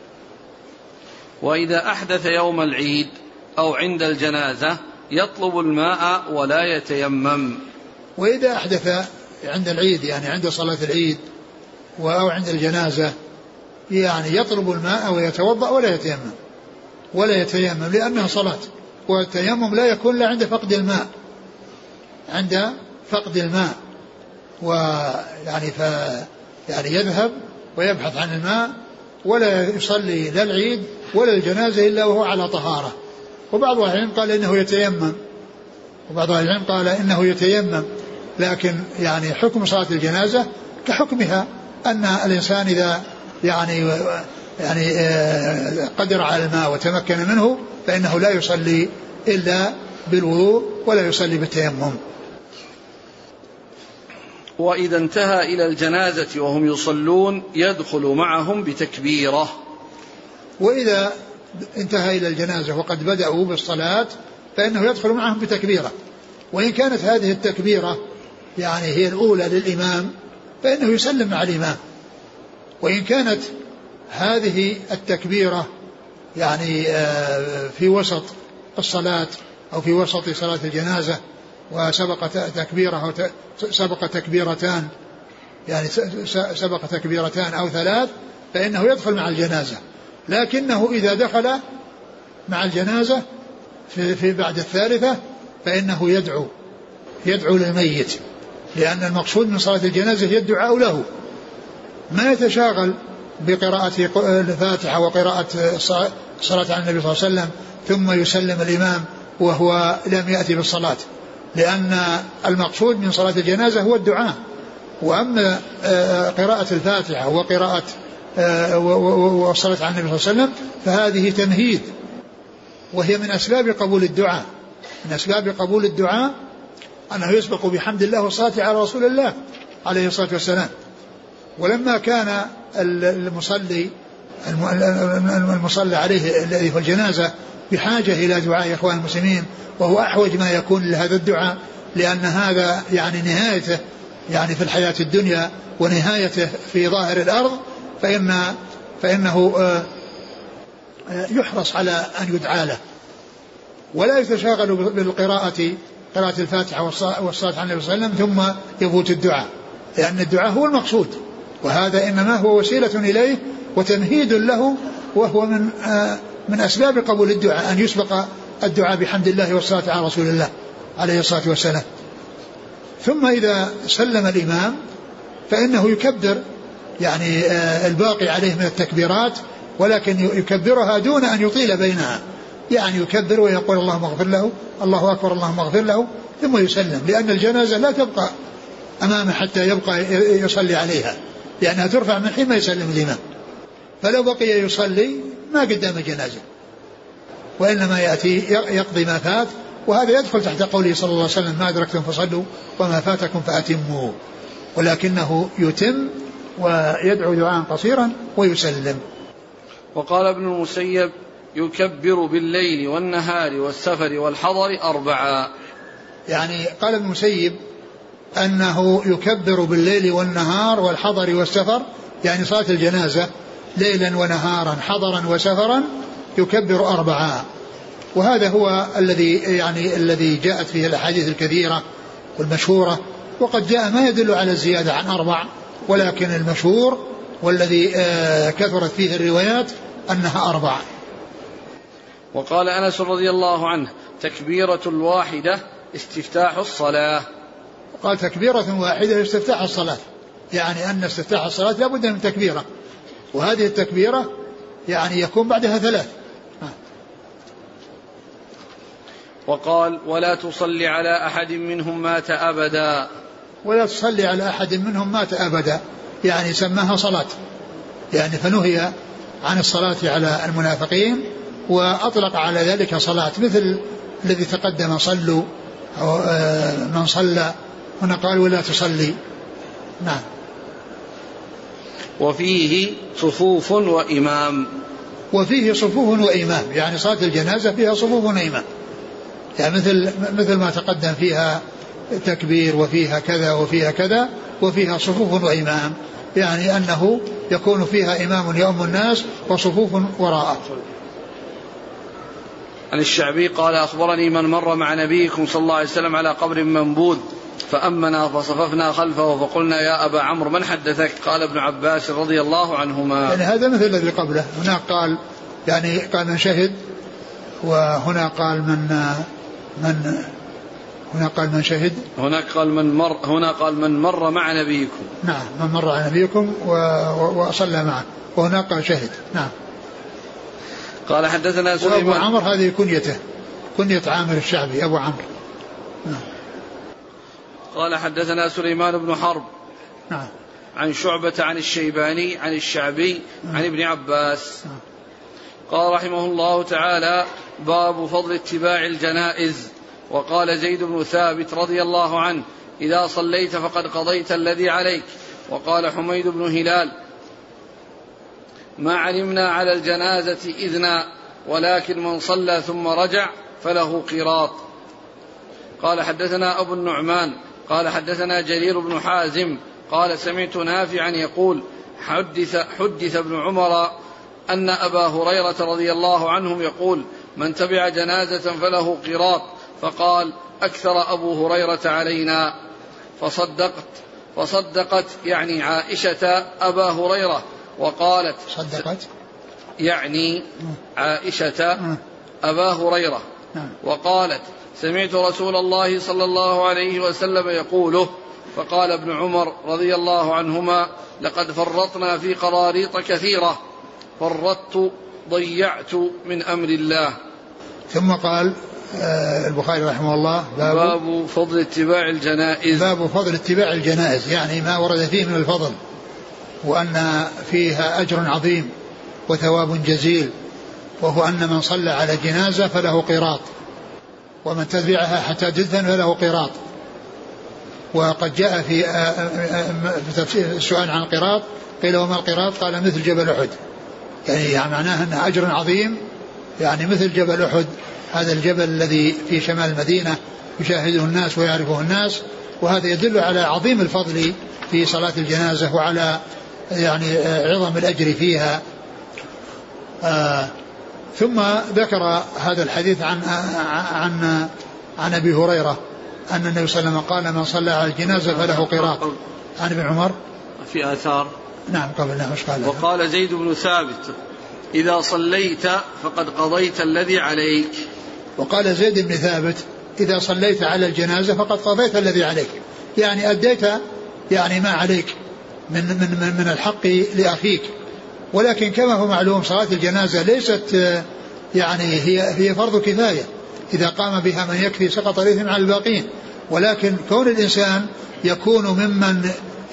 وإذا أحدث يوم العيد أو عند الجنازة يطلب الماء ولا يتيمم. وإذا أحدث عند العيد يعني عند صلاة العيد أو عند الجنازة يعني يطلب الماء ويتوضأ ولا يتيمم ولا يتيمم لأنها صلاة، والتيمم لا يكون إلا عند فقد الماء، عند فقد الماء ويعني ف يعني يذهب ويبحث عن الماء ولا يصلي لا العيد ولا الجنازة إلا وهو على طهارة. وبعض العلم قال إنه يتيمم وبعض العلم قال إنه يتيمم لكن يعني حكم صلاة الجنازة كحكمها، أن الإنسان إذا يعني يعني قدر على الماء وتمكن منه فإنه لا يصلي إلا بالوضوء ولا يصلي بالتيمم. وإذا انتهى إلى الجنازة وهم يصلون يدخل معهم بتكبيرة. وإذا انتهى إلى الجنازة وقد بدأوا بالصلاة فإنه يدخل معهم بتكبيرة، وإن كانت هذه التكبيرة يعني هي الأولى للإمام فإنه يسلم مع الإمام، وإن كانت هذه التكبيرة يعني في وسط الصلاة أو في وسط صلاة الجنازة وسبق تكبيرة أو سبق تكبيرتان يعني سبق تكبيرتان أو ثلاث فإنه يدخل مع الجنازة، لكنه إذا دخل مع الجنازة في, في بعد الثالثة فإنه يدعو يدعو للميت، لأن المقصود من صلاة الجنازة هي الدعاء له، ما يتشاغل بقراءة الفاتحة وقراءة الصلاة على النبي صلى الله عليه وسلم ثم يسلم الإمام وهو لم يأتي بالصلاة، لأن المقصود من صلاة الجنازة هو الدعاء، وأما قراءة الفاتحة وقراءة والصلاة على النبي صلى الله عليه وسلم فهذه تمهيد، وهي من أسباب قبول الدعاء، من أسباب قبول الدعاء أنه يسبق بحمد الله والصلاة على رسول الله عليه الصلاة والسلام. ولما كان المصلي المصلى عليه الذي في الجنازة بحاجة إلى دعاء إخوان المسلمين وهو أحوج ما يكون لهذا الدعاء، لأن هذا يعني نهايته يعني في الحياة الدنيا ونهايته في ظاهر الأرض، فإن فإنه يحرص على أن يدعى له ولا يتشاغل بالقراءة قراءة الفاتحة والصلاة على النبي صلى الله عليه وسلم ثم يفوت الدعاء، لأن الدعاء هو المقصود، وهذا إنما هو وسيلة إليه وتمهيد له، وهو من من أسباب قبول الدعاء أن يسبق الدعاء بحمد الله والصلاة على رسول الله عليه الصلاة والسلام. ثم إذا سلم الإمام فإنه يكبر يعني الباقي عليه من التكبيرات، ولكن يكبرها دون أن يطيل بينها، يعني يكبر ويقول اللهم اغفر له الله أكبر اللهم اغفر له ثم يسلم، لأن الجنازة لا تبقى أمامه حتى يبقى يصلي عليها، لأنها ترفع من حين ما يسلم الإمام، فلو بقي يصلي ما قدام الجنازة وإنما يأتي يقضي ما فات، وهذا يدخل تحت قوله صلى الله عليه وسلم ما أدركتم فصلوا وما فاتكم فأتموا، ولكنه يتم ويدعو دعاء قصيرا ويسلم. وقال ابن المسيب يكبر بالليل والنهار والسفر والحضر أربعا، يعني قال ابن المسيب أنه يكبر بالليل والنهار والحضر والسفر، يعني صلاة الجنازة ليلا ونهارا حضرا وسفرا يكبر أربعا، وهذا هو الذي يعني الذي جاءت فيه الأحاديث الكثيرة والمشهورة، وقد جاء ما يدل على الزيادة عن أربع، ولكن المشهور والذي كثرت فيه الروايات أنها أربع. وقال أنس رضي الله عنه تكبيرة الواحدة استفتاح الصلاة. قال تكبيرة واحدة استفتاح الصلاة، يعني أن استفتاح الصلاة لا بد من تكبيرة، وهذه التكبيرة يعني يكون بعدها ثلاث. وقال ولا تصلي على أحد منهم مات أبدا، ولا تصلي على أحد منهم مات أبدا، يعني سماها صلاة، يعني فنهي عن الصلاة على المنافقين وأطلق على ذلك صلاة، مثل الذي تقدم صلوا أو من صلى، هنا قال ولا تصلي. نعم. وفيه صفوف وإمام، وفيه صفوف وإمام، يعني صلاة الجنازة فيها صفوف وإمام، يعني مثل مثل ما تقدم فيها تكبير وفيها كذا وفيها كذا وفيها صفوف وإمام، يعني أنه يكون فيها إمام يؤم الناس وصفوف وراءه. عن الشعبي قال أخبرني من مر مع نبيكم صلى الله عليه وسلم على قبر منبوذ فأمنا فصففنا خلفه فقلنا يا أبا عمرو من حدثك؟ قال ابن عباس رضي الله عنهما. يعني هذا مثل الذي قبله، هناك قال يعني قال من شهد، وهنا قال من من هنا قال من شهد، هناك قال من مر هنا قال من مر مع نبيكم. نعم من مر مع نبيكم وصلى معه، وهناك قال شهد. نعم. قال حدثنا سليمان. وأبو عمرو هذه كنيته، كنية عامر الشعبي أبو عمرو. نعم. قال حدثنا سليمان بن حرب. نعم. عن شعبة عن الشيباني عن الشعبي عن ابن عباس. قال رحمه الله تعالى: باب فضل اتباع الجنائز. وقال زيد بن ثابت رضي الله عنه: إذا صليت فقد قضيت الذي عليك. وقال حميد بن هلال: ما علمنا على الجنازة إذنا، ولكن من صلى ثم رجع فله قيراط. قال حدثنا أبو النعمان قال حدثنا جرير بن حازم قال سمعت نافعا يقول: حدث, حدث ابن عمر أن أبا هريرة رضي الله عنهم يقول: من تبع جنازة فله قيراط. فقال: أكثر أبو هريرة علينا. فصدقت فصدقت يعني عائشة أبا هريرة وقالت: صدقت يعني عائشة أبا هريرة وقالت: سمعت رسول الله صلى الله عليه وسلم يقوله. فقال ابن عمر رضي الله عنهما: لقد فرطنا في قراريط كثيرة، فرطت ضيعت من أمر الله. ثم قال البخاري رحمه الله: باب, باب فضل اتباع الجنائز. باب فضل اتباع الجنائز، يعني ما ورد فيه من الفضل، وأن فيها أجر عظيم وثواب جزيل، وهو أن من صلى على جنازة فله قيراط، ومن تبعها حتى تدفن فله قيراط. وقد جاء في تفسير السؤال عن القيراط قيل: وما القيراط؟ قال: مثل جبل أحد، يعني معناه أنه أجر عظيم، يعني مثل جبل أحد، هذا الجبل الذي في شمال المدينة يشاهده الناس ويعرفه الناس. وهذا يدل على عظيم الفضل في صلاة الجنازة وعلى يعني عظم الأجر فيها. آه ثم ذكر هذا الحديث عن عن عن أبي هريرة أن النبي صلى الله عليه وسلم قال: من صلى على الجنازة فله قيراط. عن ابن عمر في آثار. نعم قبلنا مش قال. وقال زيد بن ثابت: إذا صليت فقد قضيت الذي عليك. وقال زيد بن ثابت: إذا صليت على الجنازة فقد قضيت الذي عليك، يعني أديت يعني ما عليك من من من الحق لأخيك. ولكن كما هو معلوم صلاة الجنازة ليست يعني هي هي فرض كفاية، إذا قام بها من يكفي سقط الإثم على الباقين. ولكن كون الإنسان يكون ممن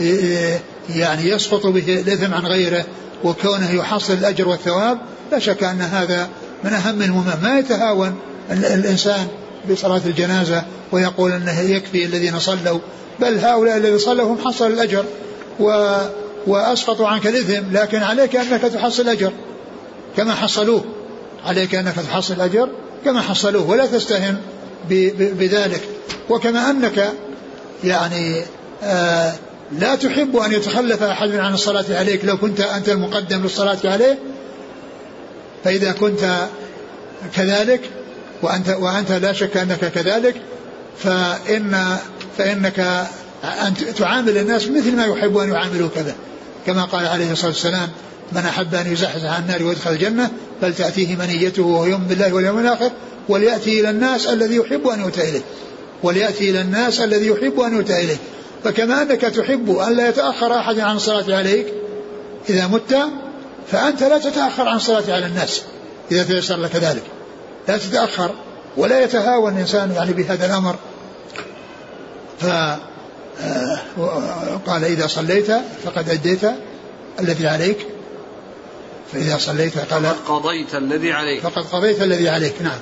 يعني يسقط به الإثم عن غيره وكونه يحصل الأجر والثواب، لا شك أن هذا من أهم المهم. ما يتهاون الإنسان بصلاة الجنازة ويقول أنه يكفي الذين صلوا، بل هؤلاء الذين صلوا هم حصل الأجر و وأسقطوا عنك الإثم، لكن عليك أنك تحصل الأجر كما حصلوه، عليك أنك تحصل الأجر كما حصلوه، ولا تستهن بذلك. وكما أنك يعني آه لا تحب أن يتخلف أحد عن الصلاة عليك لو كنت أنت المقدم للصلاة عليه، فإذا كنت كذلك وأنت, وأنت لا شك أنك كذلك، فإن فإنك أن تعامل الناس مثل ما يحب أن يعاملوا كذا، كما قال عليه الصلاة والسلام: من أحب أن يزحزح عن النار ويدخل الجنة فلتأتيه منيته وهو يؤمن بالله واليوم الآخر وليأتي إلى الناس الذي يحب أن يؤتى إليه وليأتي إلى الناس الذي يحب أن يؤتى إليه. فكما أنك تحب أن لا يتأخر أحد عن الصلاة عليك إذا مت، فأنت لا تتأخر عن الصلاة على الناس إذا تيسر لك ذلك، لا تتأخر ولا يتهاون الإنسان يعني بهذا الأمر. فقال: إذا صليت فقد أديت الذي عليك، فإذا صليت قال فقد قضيت الذي عليك فقد قضيت الذي عليك. نعم.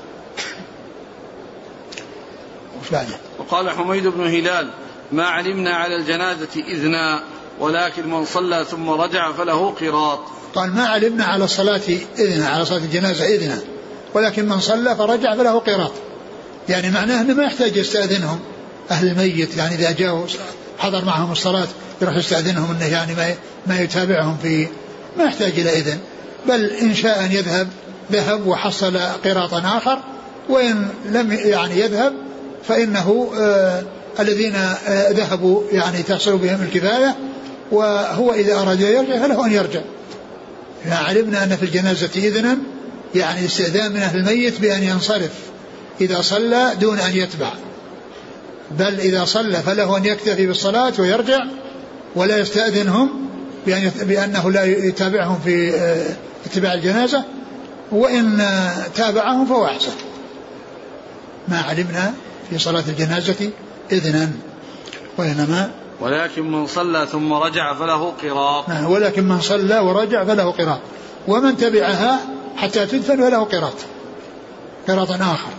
وش بعده؟ وقال حميد بن هلال: ما علمنا على الجنازة إذنا، ولكن من صلى ثم رجع فله قيراط. قال: ما علمنا على الصلاة إذنا، على صلاة الجنازة إذنا، ولكن من صلى فرجع فله قيراط. يعني معناه أنه ما يحتاج يستأذنهم أهل الميت، يعني إذا جاءوا حضر معهم الصلاة يروح يستأذنهم أنه يعني ما ما يتابعهم في، ما يحتاج إلى إذن، بل إن شاء أن يذهب ذهب وحصل قيراطا آخر، وإن لم يعني يذهب فإنه آه الذين آه ذهبوا يعني تحصل بهم الكفاية، وهو إذا أراد يرجع فله أن يرجع. علمنا أن في الجنازة إذنا يعني استئذان من أهل الميت بأن ينصرف إذا صلى دون أن يتبع، بل إذا صلى فله أن يكتفي بالصلاة ويرجع ولا يستأذنهم بأنه لا يتابعهم في اتباع الجنازة، وإن تابعهم فهو أحسن. ما علمنا في صلاة الجنازة إذنا، وإنما ولكن من صلى ثم رجع فله قراط. ولكن من صلى ورجع فله قراط، ومن تبعها حتى تدفن فله قراط، قراط آخر.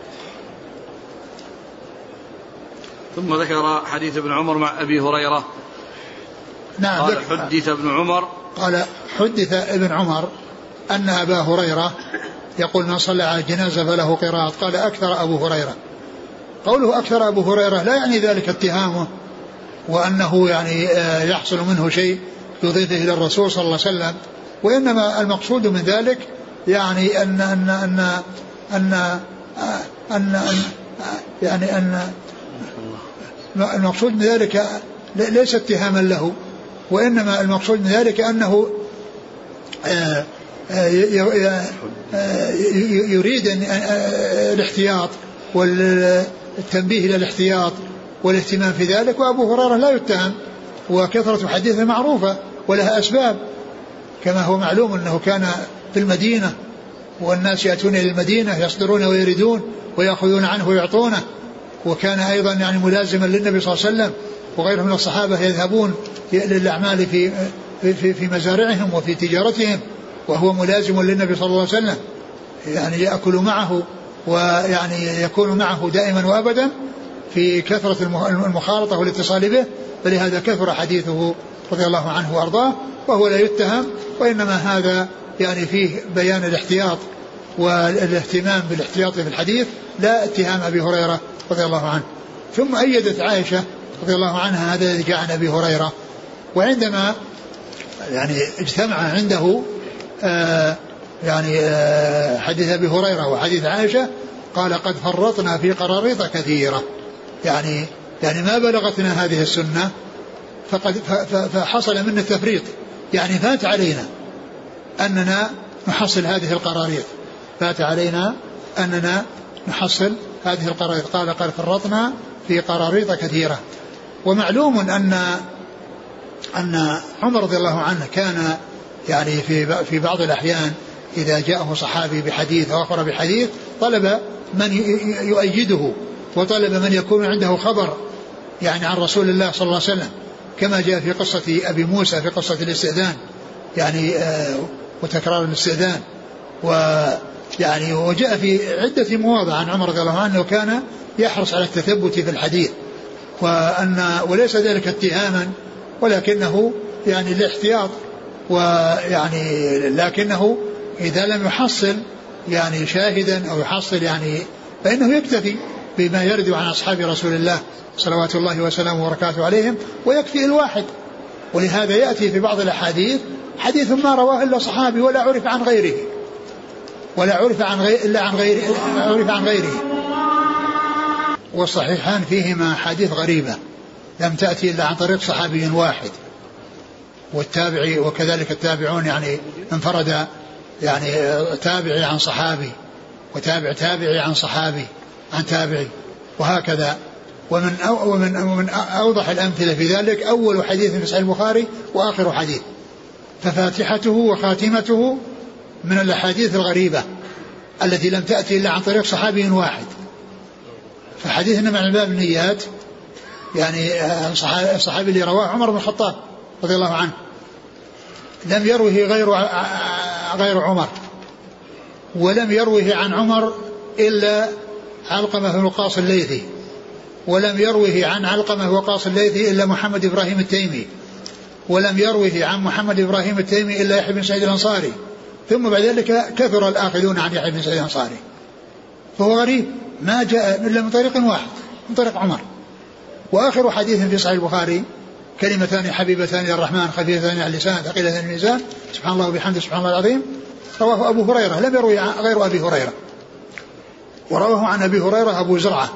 ثم ذكر حديث ابن عمر مع أبي هريرة. نعم. قال حدث ابن عمر قال حدث ابن عمر أن أبا هريرة يقول من صلى على الجنازة فله قراط. قال أكثر أبو هريرة. قوله أكثر أبو هريرة لا يعني ذلك اتهامه وأنه يعني يحصل منه شيء يضيفه إلى الرسول صلى الله عليه وسلم، وإنما المقصود من ذلك يعني أن أن أن أن أن, أن يعني أن المقصود من ذلك ليس اتهاما له، وإنما المقصود من ذلك أنه يريد الاحتياط والتنبيه إلى الاحتياط والاهتمام في ذلك. وأبو هريرة لا يتهم، وكثرة حديثه معروفة ولها أسباب، كما هو معلوم أنه كان في المدينة والناس يأتون إلى المدينة يصدرون ويردون ويأخذون عنه ويعطونه، وكان أيضا يعني ملازما للنبي صلى الله عليه وسلم، وغيره من الصحابة يذهبون للأعمال في في في مزارعهم وفي تجارتهم وهو ملازم للنبي صلى الله عليه وسلم، يعني يأكل معه ويعني يكون معه دائما وأبدا في كثرة المخالطة والاتصال به، فلهذا كثر حديثه رضي الله عنه وأرضاه، وهو لا يتهم، وإنما هذا يعني فيه بيان الاحتياط والاهتمام بالاحتياط في الحديث، لا اتهام أبي هريرة رضي الله عنه. ثم أيدت عائشة رضي الله عنها هذا الذي جاء عن أبي هريرة، وعندما يعني اجتمع عنده آه يعني آه حديث أبي هريرة وحديث عائشة قال قد فرطنا في قراريط كثيرة، يعني يعني ما بلغتنا هذه السنة فقد فحصل منا التفريط، يعني فات علينا أننا نحصل هذه القراريط، فات علينا أننا نحصل هذه القراريط. قال قد فرطنا في قراريط كثيرة. ومعلوم أن أن عمر رضي الله عنه كان يعني في في بعض الأحيان إذا جاءه صحابي بحديث أو أخبر بحديث طلب من يؤيده، وطلب من يكون عنده خبر يعني عن رسول الله صلى الله عليه وسلم، كما جاء في قصة أبي موسى في قصة الاستئذان، يعني آه وتكرار الاستئذان، ويعني وجاء في عدة مواضع عن عمر رضي الله عنه كان يحرص على التثبت في الحديث، وأن وليس ذلك اتهاما ولكنه يعني الاحتياط، ويعني لكنه إذا لم يحصل يعني شاهدا أو يحصل يعني فإنه يكتفي بما يرد عن أصحاب رسول الله صلوات الله وسلامه وبركاته عليهم، ويكفي الواحد. ولهذا يأتي في بعض الأحاديث حديث ما رواه إلا صحابي ولا عرف عن غيره، ولا عرف عن غير إلا عن غيره عرف عن غيره. والصحيحان فيهما حديث غريبة لم تأتي إلا عن طريق صحابي واحد، والتابعي وكذلك التابعون يعني انفرد يعني تابعي عن صحابي وتابع تابعي عن صحابي عن تابعي وهكذا. ومن أو ومن ومن أوضح الأمثلة في ذلك أول حديث في صحيح البخاري وآخر حديث، ففاتحته وخاتمته من الأحاديث الغريبة التي لم تأتي إلا عن طريق صحابي واحد. فحديثنا مع باب النيات يعني الصحابي اللي رواه عمر بن الخطاب رضي الله عنه لم يروه غير غير عمر، ولم يروه عن عمر إلا علقمة بن وقاص الليثي، ولم يروه عن علقمة وقاص الليثي إلا محمد إبراهيم التيمي، ولم يروه عن محمد إبراهيم التيمي إلا يحيى بن سعيد الأنصاري، ثم بعد ذلك كثر الآخذون عن يحيى بن سعيد الأنصاري. فهو غريب ما جاء إلا من طريق واحد من طريق عمر. وآخر حديث في صحيح البخاري كلمتان حبيبتان إلى الرحمن خفيفتان على اللسان ثقيلتان في الميزان سبحان الله وبحمده سبحان الله العظيم، رواه أبو هريرة لم يروي غير أبي هريرة، ورواه عن أبي هريرة أبو زرعة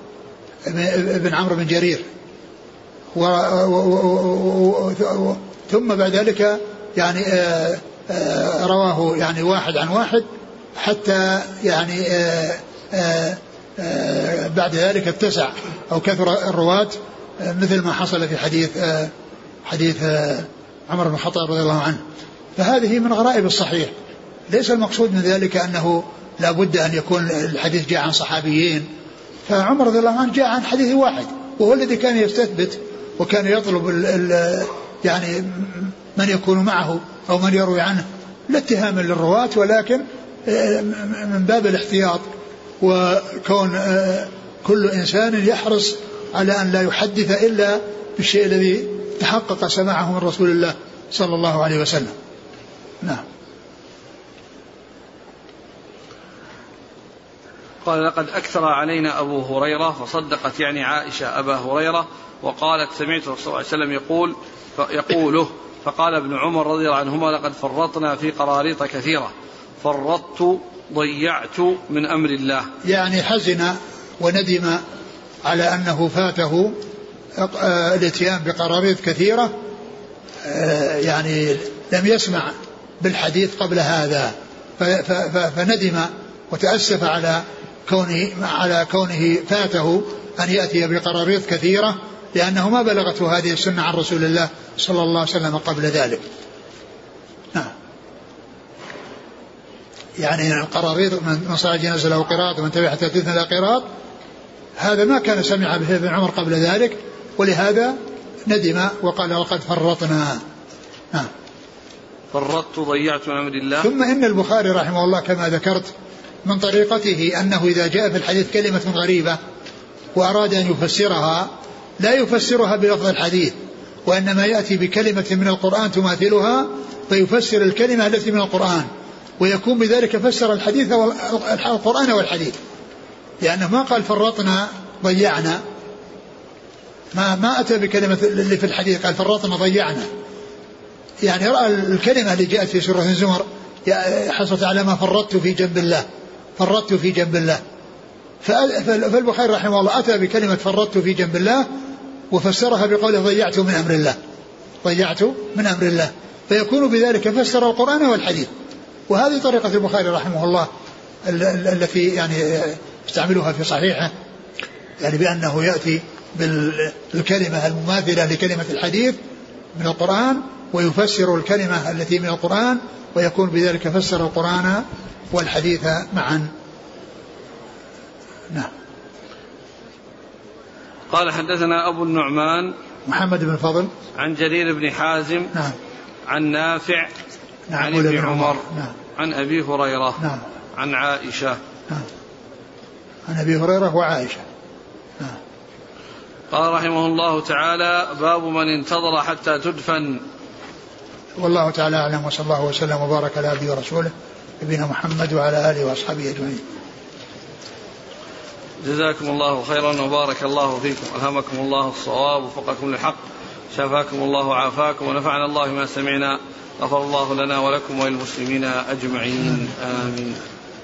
ابن عمرو بن جرير، و ثم بعد ذلك يعني آآ آآ رواه يعني واحد عن واحد حتى يعني آآ آآ بعد ذلك اتسع أو كثر الرواة مثل ما حصل في حديث حديث عمر بن الخطاب رضي الله عنه. فهذه من غرائب الصحيح، ليس المقصود من ذلك أنه لا بد أن يكون الحديث جاء عن صحابيين، فعمر رضي الله عنه جاء عن حديث واحد وهو الذي كان يستثبت وكان يطلب ال ال يعني من يكون معه أو من يروي عنه لا اتهاما للرواة، ولكن من باب الاحتياط، وكون كل إنسان يحرص على أن لا يحدث إلا بالشيء الذي تحقق سماعه من رسول الله صلى الله عليه وسلم. نعم. قال لقد أكثر علينا أبو هريرة، فصدقت يعني عائشة أبا هريرة وقالت سمعت رسول الله صلى الله عليه وسلم يقول يقوله. فقال ابن عمر رضي الله عنهما لقد فرطنا في قراريط كثيرة، فرطت ضيعت من أمر الله. يعني حزن وندم على أنه فاته الاتيان بقراريط كثيرة، يعني لم يسمع بالحديث قبل هذا، فندم وتأسف على كونه على كونه فاته أن يأتي بقراريط كثيرة، لأنه ما بلغته هذه السنة عن رسول الله صلى الله عليه وسلم قبل ذلك. نعم. يعني القراريط من صلى جنازة له قراط ومن تبع حتى تثنى له قراط، هذا ما كان سمع به ابن عمر قبل ذلك، ولهذا ندم وقال وقد فرطنا. نعم. فرطت ضيعت من أمر الله. ثم إن البخاري رحمه الله كما ذكرت من طريقته أنه إذا جاء في الحديث كلمة غريبة وأراد أن يفسرها لا يفسرها بلفظ الحديث، وإنما يأتي بكلمة من القرآن تماثلها فيفسر الكلمة التي من القرآن، ويكون بذلك فسر الحديث والقرآن والحديث، لأنه ما قال فرطنا ضيعنا، ما ما أتى بكلمة اللي في الحديث، قال فرطنا ضيعنا. يعني رأى الكلمة اللي جاءت في سورة الزمر حصلت على ما فرطت في جنب الله، فرطت في جنب الله. فالبخاري رحمه الله أتى بكلمة فرطت في جنب الله وفسرها بقوله ضيعت من أمر الله، ضيعت من أمر الله، فيكون بذلك فسر القرآن والحديث. وهذه طريقة البخاري رحمه الله التي يعني استعملوها في صحيحه، يعني بأنه يأتي بالكلمة المماثلة لكلمة الحديث من القرآن ويفسر الكلمة التي من القرآن، ويكون بذلك فسر القرآن والحديث معا. نعم. قال حدثنا أبو النعمان محمد بن فضل عن جرير بن حازم نعم. عن نافع نعم. عن ابن عمر نعم. عن أبي هريرة نعم. عن عائشة نعم. عن أبي هريرة وعائشة. نعم. قال رحمه الله تعالى باب من انتظر حتى تدفن. والله تعالى أعلم، وصلى الله وسلم وبارك على عبده ورسوله نبينا محمد وعلى آله وأصحابه أجمعين. جزاكم الله خيرا وبارك الله فيكم، ألهمكم الله الصواب ووفقكم للحق، شفاكم الله وعافاكم ونفعنا الله ما سمعنا، غفر الله لنا ولكم وللمسلمين أجمعين، آمين.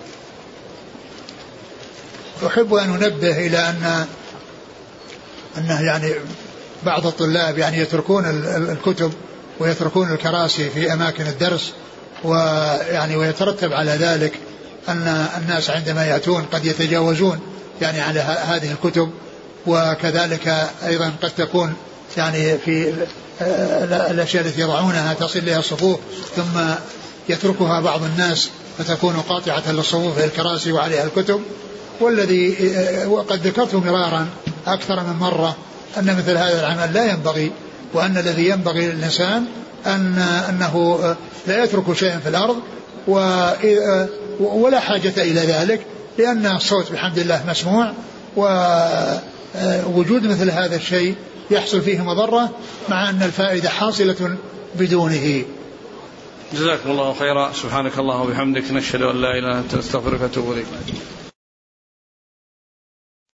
أحب أن أنبه إلى أن أنه يعني بعض الطلاب يعني يتركون الكتب ويتركون الكراسي في أماكن الدرس، ويعني ويترتب على ذلك أن الناس عندما يأتون قد يتجاوزون يعني على هذه الكتب، وكذلك أيضا قد تكون يعني في الأشياء التي يضعونها تصل لها الصفوف ثم يتركها بعض الناس فتكون قاطعة للصفوف في الكراسي وعليها الكتب. والذي وقد ذكرت مرارا أكثر من مرة أن مثل هذا العمل لا ينبغي، وأن الذي ينبغي للإنسان أن أنه لا يترك شيئا في الأرض ولا حاجة إلى ذلك، لأن الصوت بحمد الله مسموع، ووجود مثل هذا الشيء يحصل فيه مضرة مع أن الفائدة حاصلة بدونه. جزاكم الله خيرا، سبحانك الله وبحمدك، نشهد أن لا إله إلا أنت، نستغفرك ونتوب إليك.